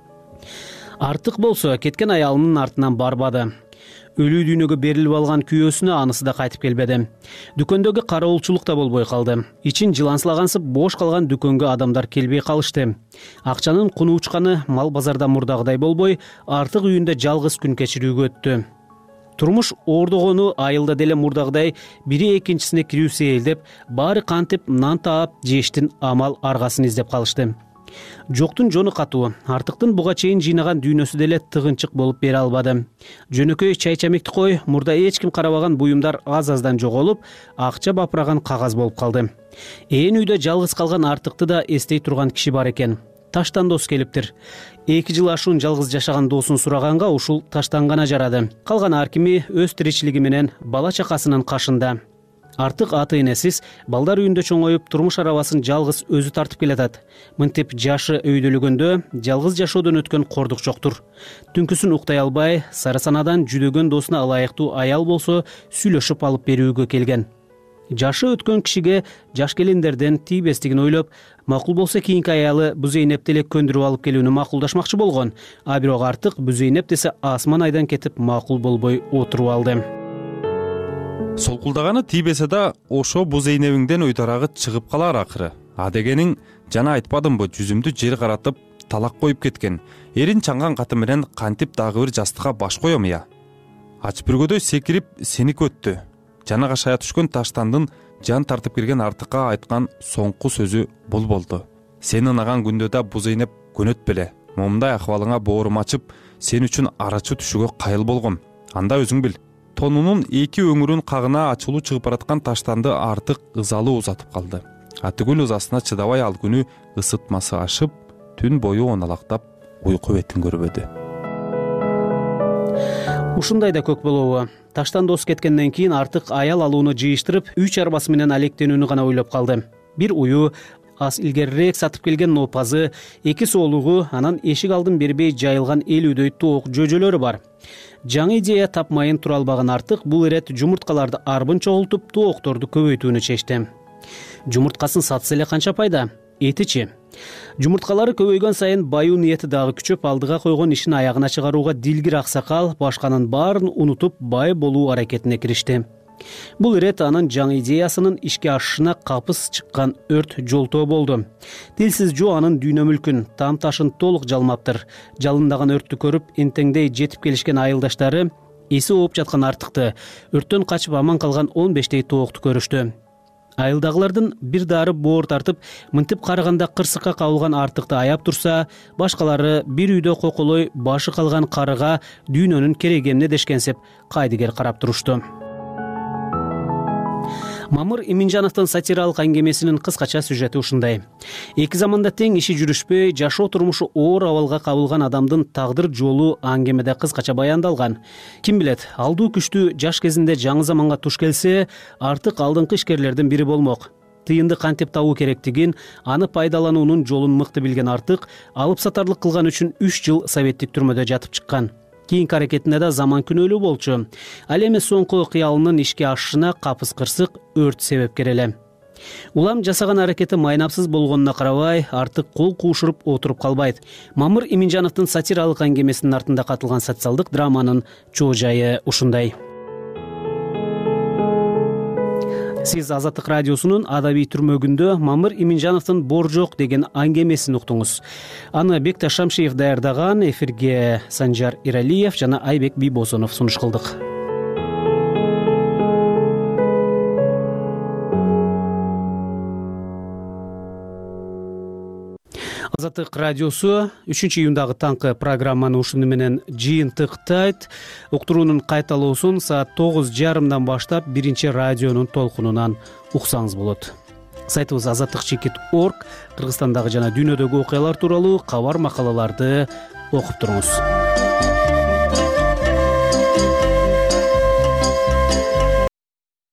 S1: Артык болсо кеткен аялынын артынан барбады. Өлүү дүйнөгө берилип алган күйөөсүнө анысы да кайтып келбеди. Дүкөндөгү кароолчулук да болбой калды. Ичин жылансылагансып бош калган дүкөнгө адамдар келбей калышты. Акчанын куну учканы мал базарда мурдагыдай болбой, артык үйүндө жалгыз күн кечирүүгө өттү. Турмуш оордогону айылда деле мурдагыдай бири экинчисине кирүү сейилдеп, баары кантип нан таап жештин амал аргасын издеп калышты. Жоктун жону катуу, артыктын буга чейин жыйнаган дүйнөсү деле тыгынчык болуп бере албады. Жөнөкөй чай чамекти кой, мурда эч ким карабаган буюмдар аз-аздан жоголуп, акча бапыраган кагаз болуп калды. Ээн үйдө жалгыз калган артыкты да эстей турган киши бар экен. Таштан дос келиптир. 2 жыл ашуун жалгыз жашаган досун сураганга ушул таштан гана жарады. Калган ар кими өз тиричилиги менен бала чакасынын кашында. Артык ата-энесиз балдар үйүндө чоңоюп, турмуш арабасын жалгыз өзү тартып келатат. Мынтип жашы өйдөлөгөндө жалгыз жашоодон өткөн кордук жоктур. Түнкүсүн уктай албай, сары санадан жүдөгөн досуна ылайыктуу аял болсо сүйлөшүп алып берүүгө келген. Жашы өткөн кишиге жаш келиндерден тийбестигин ойлоп, макул болсо кийинки аялы Бүзейнепти эле көндүрүп алып келүүнү макулдашмакчы болгон. А бирок артык Бүзейнеп десе асман айдан кетип макул болбой отуруп алды.
S3: Солкулдаганы тийбесе да ошо Бүзейнебиңден өйдарагы чыгып калар акыры. Адегениң жана айтпадымбы, жүзүмдү жер каратып талак коюп кеткен. Эрин чаңган каты менен кантип дагы бир жастыкка баш коем я. Ач бүргөдөй секирип сени көттү. Жанага шая түшкөн таштандын жан тартып кирген артыкка айткан соңку сөзү бул болду. Сени ынаган күндө да Бүзейнеп көнөт беле. Момундай акыбалыңа боорум ачып, сен үчүн арачы түшүгө кайыл болгом. Анда өзүң бил. Тонунун 2 өңүрүн кагына ачылуу чыгып бараткан таштанды артык ызалуу узатып калды. Атыгүл ызасына чыдабай ал күнү ысытмасы ашып, түн бою оналактап уйку бетин көрбөдү.
S1: Ушундай да көк болобу. Таштан дос кеткенден кийин артык аял алууну жыйыштырып, үй чарбасы менен алектенүүнү гана ойлоп калды. Бир уyu, аз илгерирээк сатып келген нопазы, 2 соолугу, анан эшик алдын бербей жайылган эл үйдөй тоок жөжөлөрү бар. Жаңы идея тапмайын тура албаган артык бул ирет жумурткаларды арбын чогултуп, тоокторду көбөйтүүнү чечти. Жумурткасын сатса эле канча пайда? Этичи. Жумурткалары көбөйгөн сайын баюу ниети дагы күчөп, алдыга койгон ишин аягына чыгарууга дилгир аксакал башканын баарын унутуп бай болуу аракетине киришти. Бул ирет анын жаңы идеясынын ишке ашышына капыс чыккан өрт жолтоо болду. Тилсиз жоо анын дүйнө мүлкүн, там ташын толук жалмаптыр. Жалындаган өрттү көрүп, энтеңдей жетип келишкен айылдаштары эси ооп жаткан артыкты, өрттөн качып аман калган 15 тоокту көрүштү. Айылдагылардын бир дары боор тартып, мынтип караганда кырсыкка кабылган артыкты аяп турса, башкалары бир үйдө коколой башы калган карыга дүйнөнүн керек эмне дешкенсеп кайдыгер карап турушту. Мамыр Иминжановдун сатиралык аңгемесинин кыскача сюжети ушундай. Эки заманда тең иши жүрүшпөй, жашоо турмушу оор абалга кабылган адамдын тагдыр жолу аңгемеде кыскача баяндалган. Ким билет, алдуу күчтүү жаш кезинде жаңы заманга туш келсе, артык алдыңкы ишкерлердин бири болмок. Тыйынды кантип табуу керектигин, аны пайдалануунун жолун мыкты билген Артык алып сатарлык кылган үчүн 3 жыл советтик түрмөдө жатып чыккан. Кийинки аракетинде да заман күнөөлүү болчу. Ал эми соңку кыялынын ишке ашышына капыс кырсык өрт себепкер эле. Улам жасаган аракети майнапсыз болгонуна карабай, Артык кол куушуруп отуруп калбайт. Мамыр Иминжановдун сатиралык аңгемесинин артында катылган социалдык драманын чоо жайы ушундай. Сиз Азаттык радиосунун адабий түрмөгүндө Мамыр Иминжановдун Бор жок деген аңгемесин уктуңуз. Аны Бекташ Шамшиев даярдаган, эфирге Санжар Иралиев жана Айбек Бийбосунов сунуш кылдык. Азаттык радиосу 3-июндагы таңкы программаны ушуну менен жыйынтыктайт. Уктуруунун кайталоосун саат 9:30 баштап 1-радионун толкунунан уксаңыз болот. Сайтыбыз azattik.org Кыргызстандагы жана дүйнөдөгү окуялар тууралуу кабар макалаларды окуп туруңуз.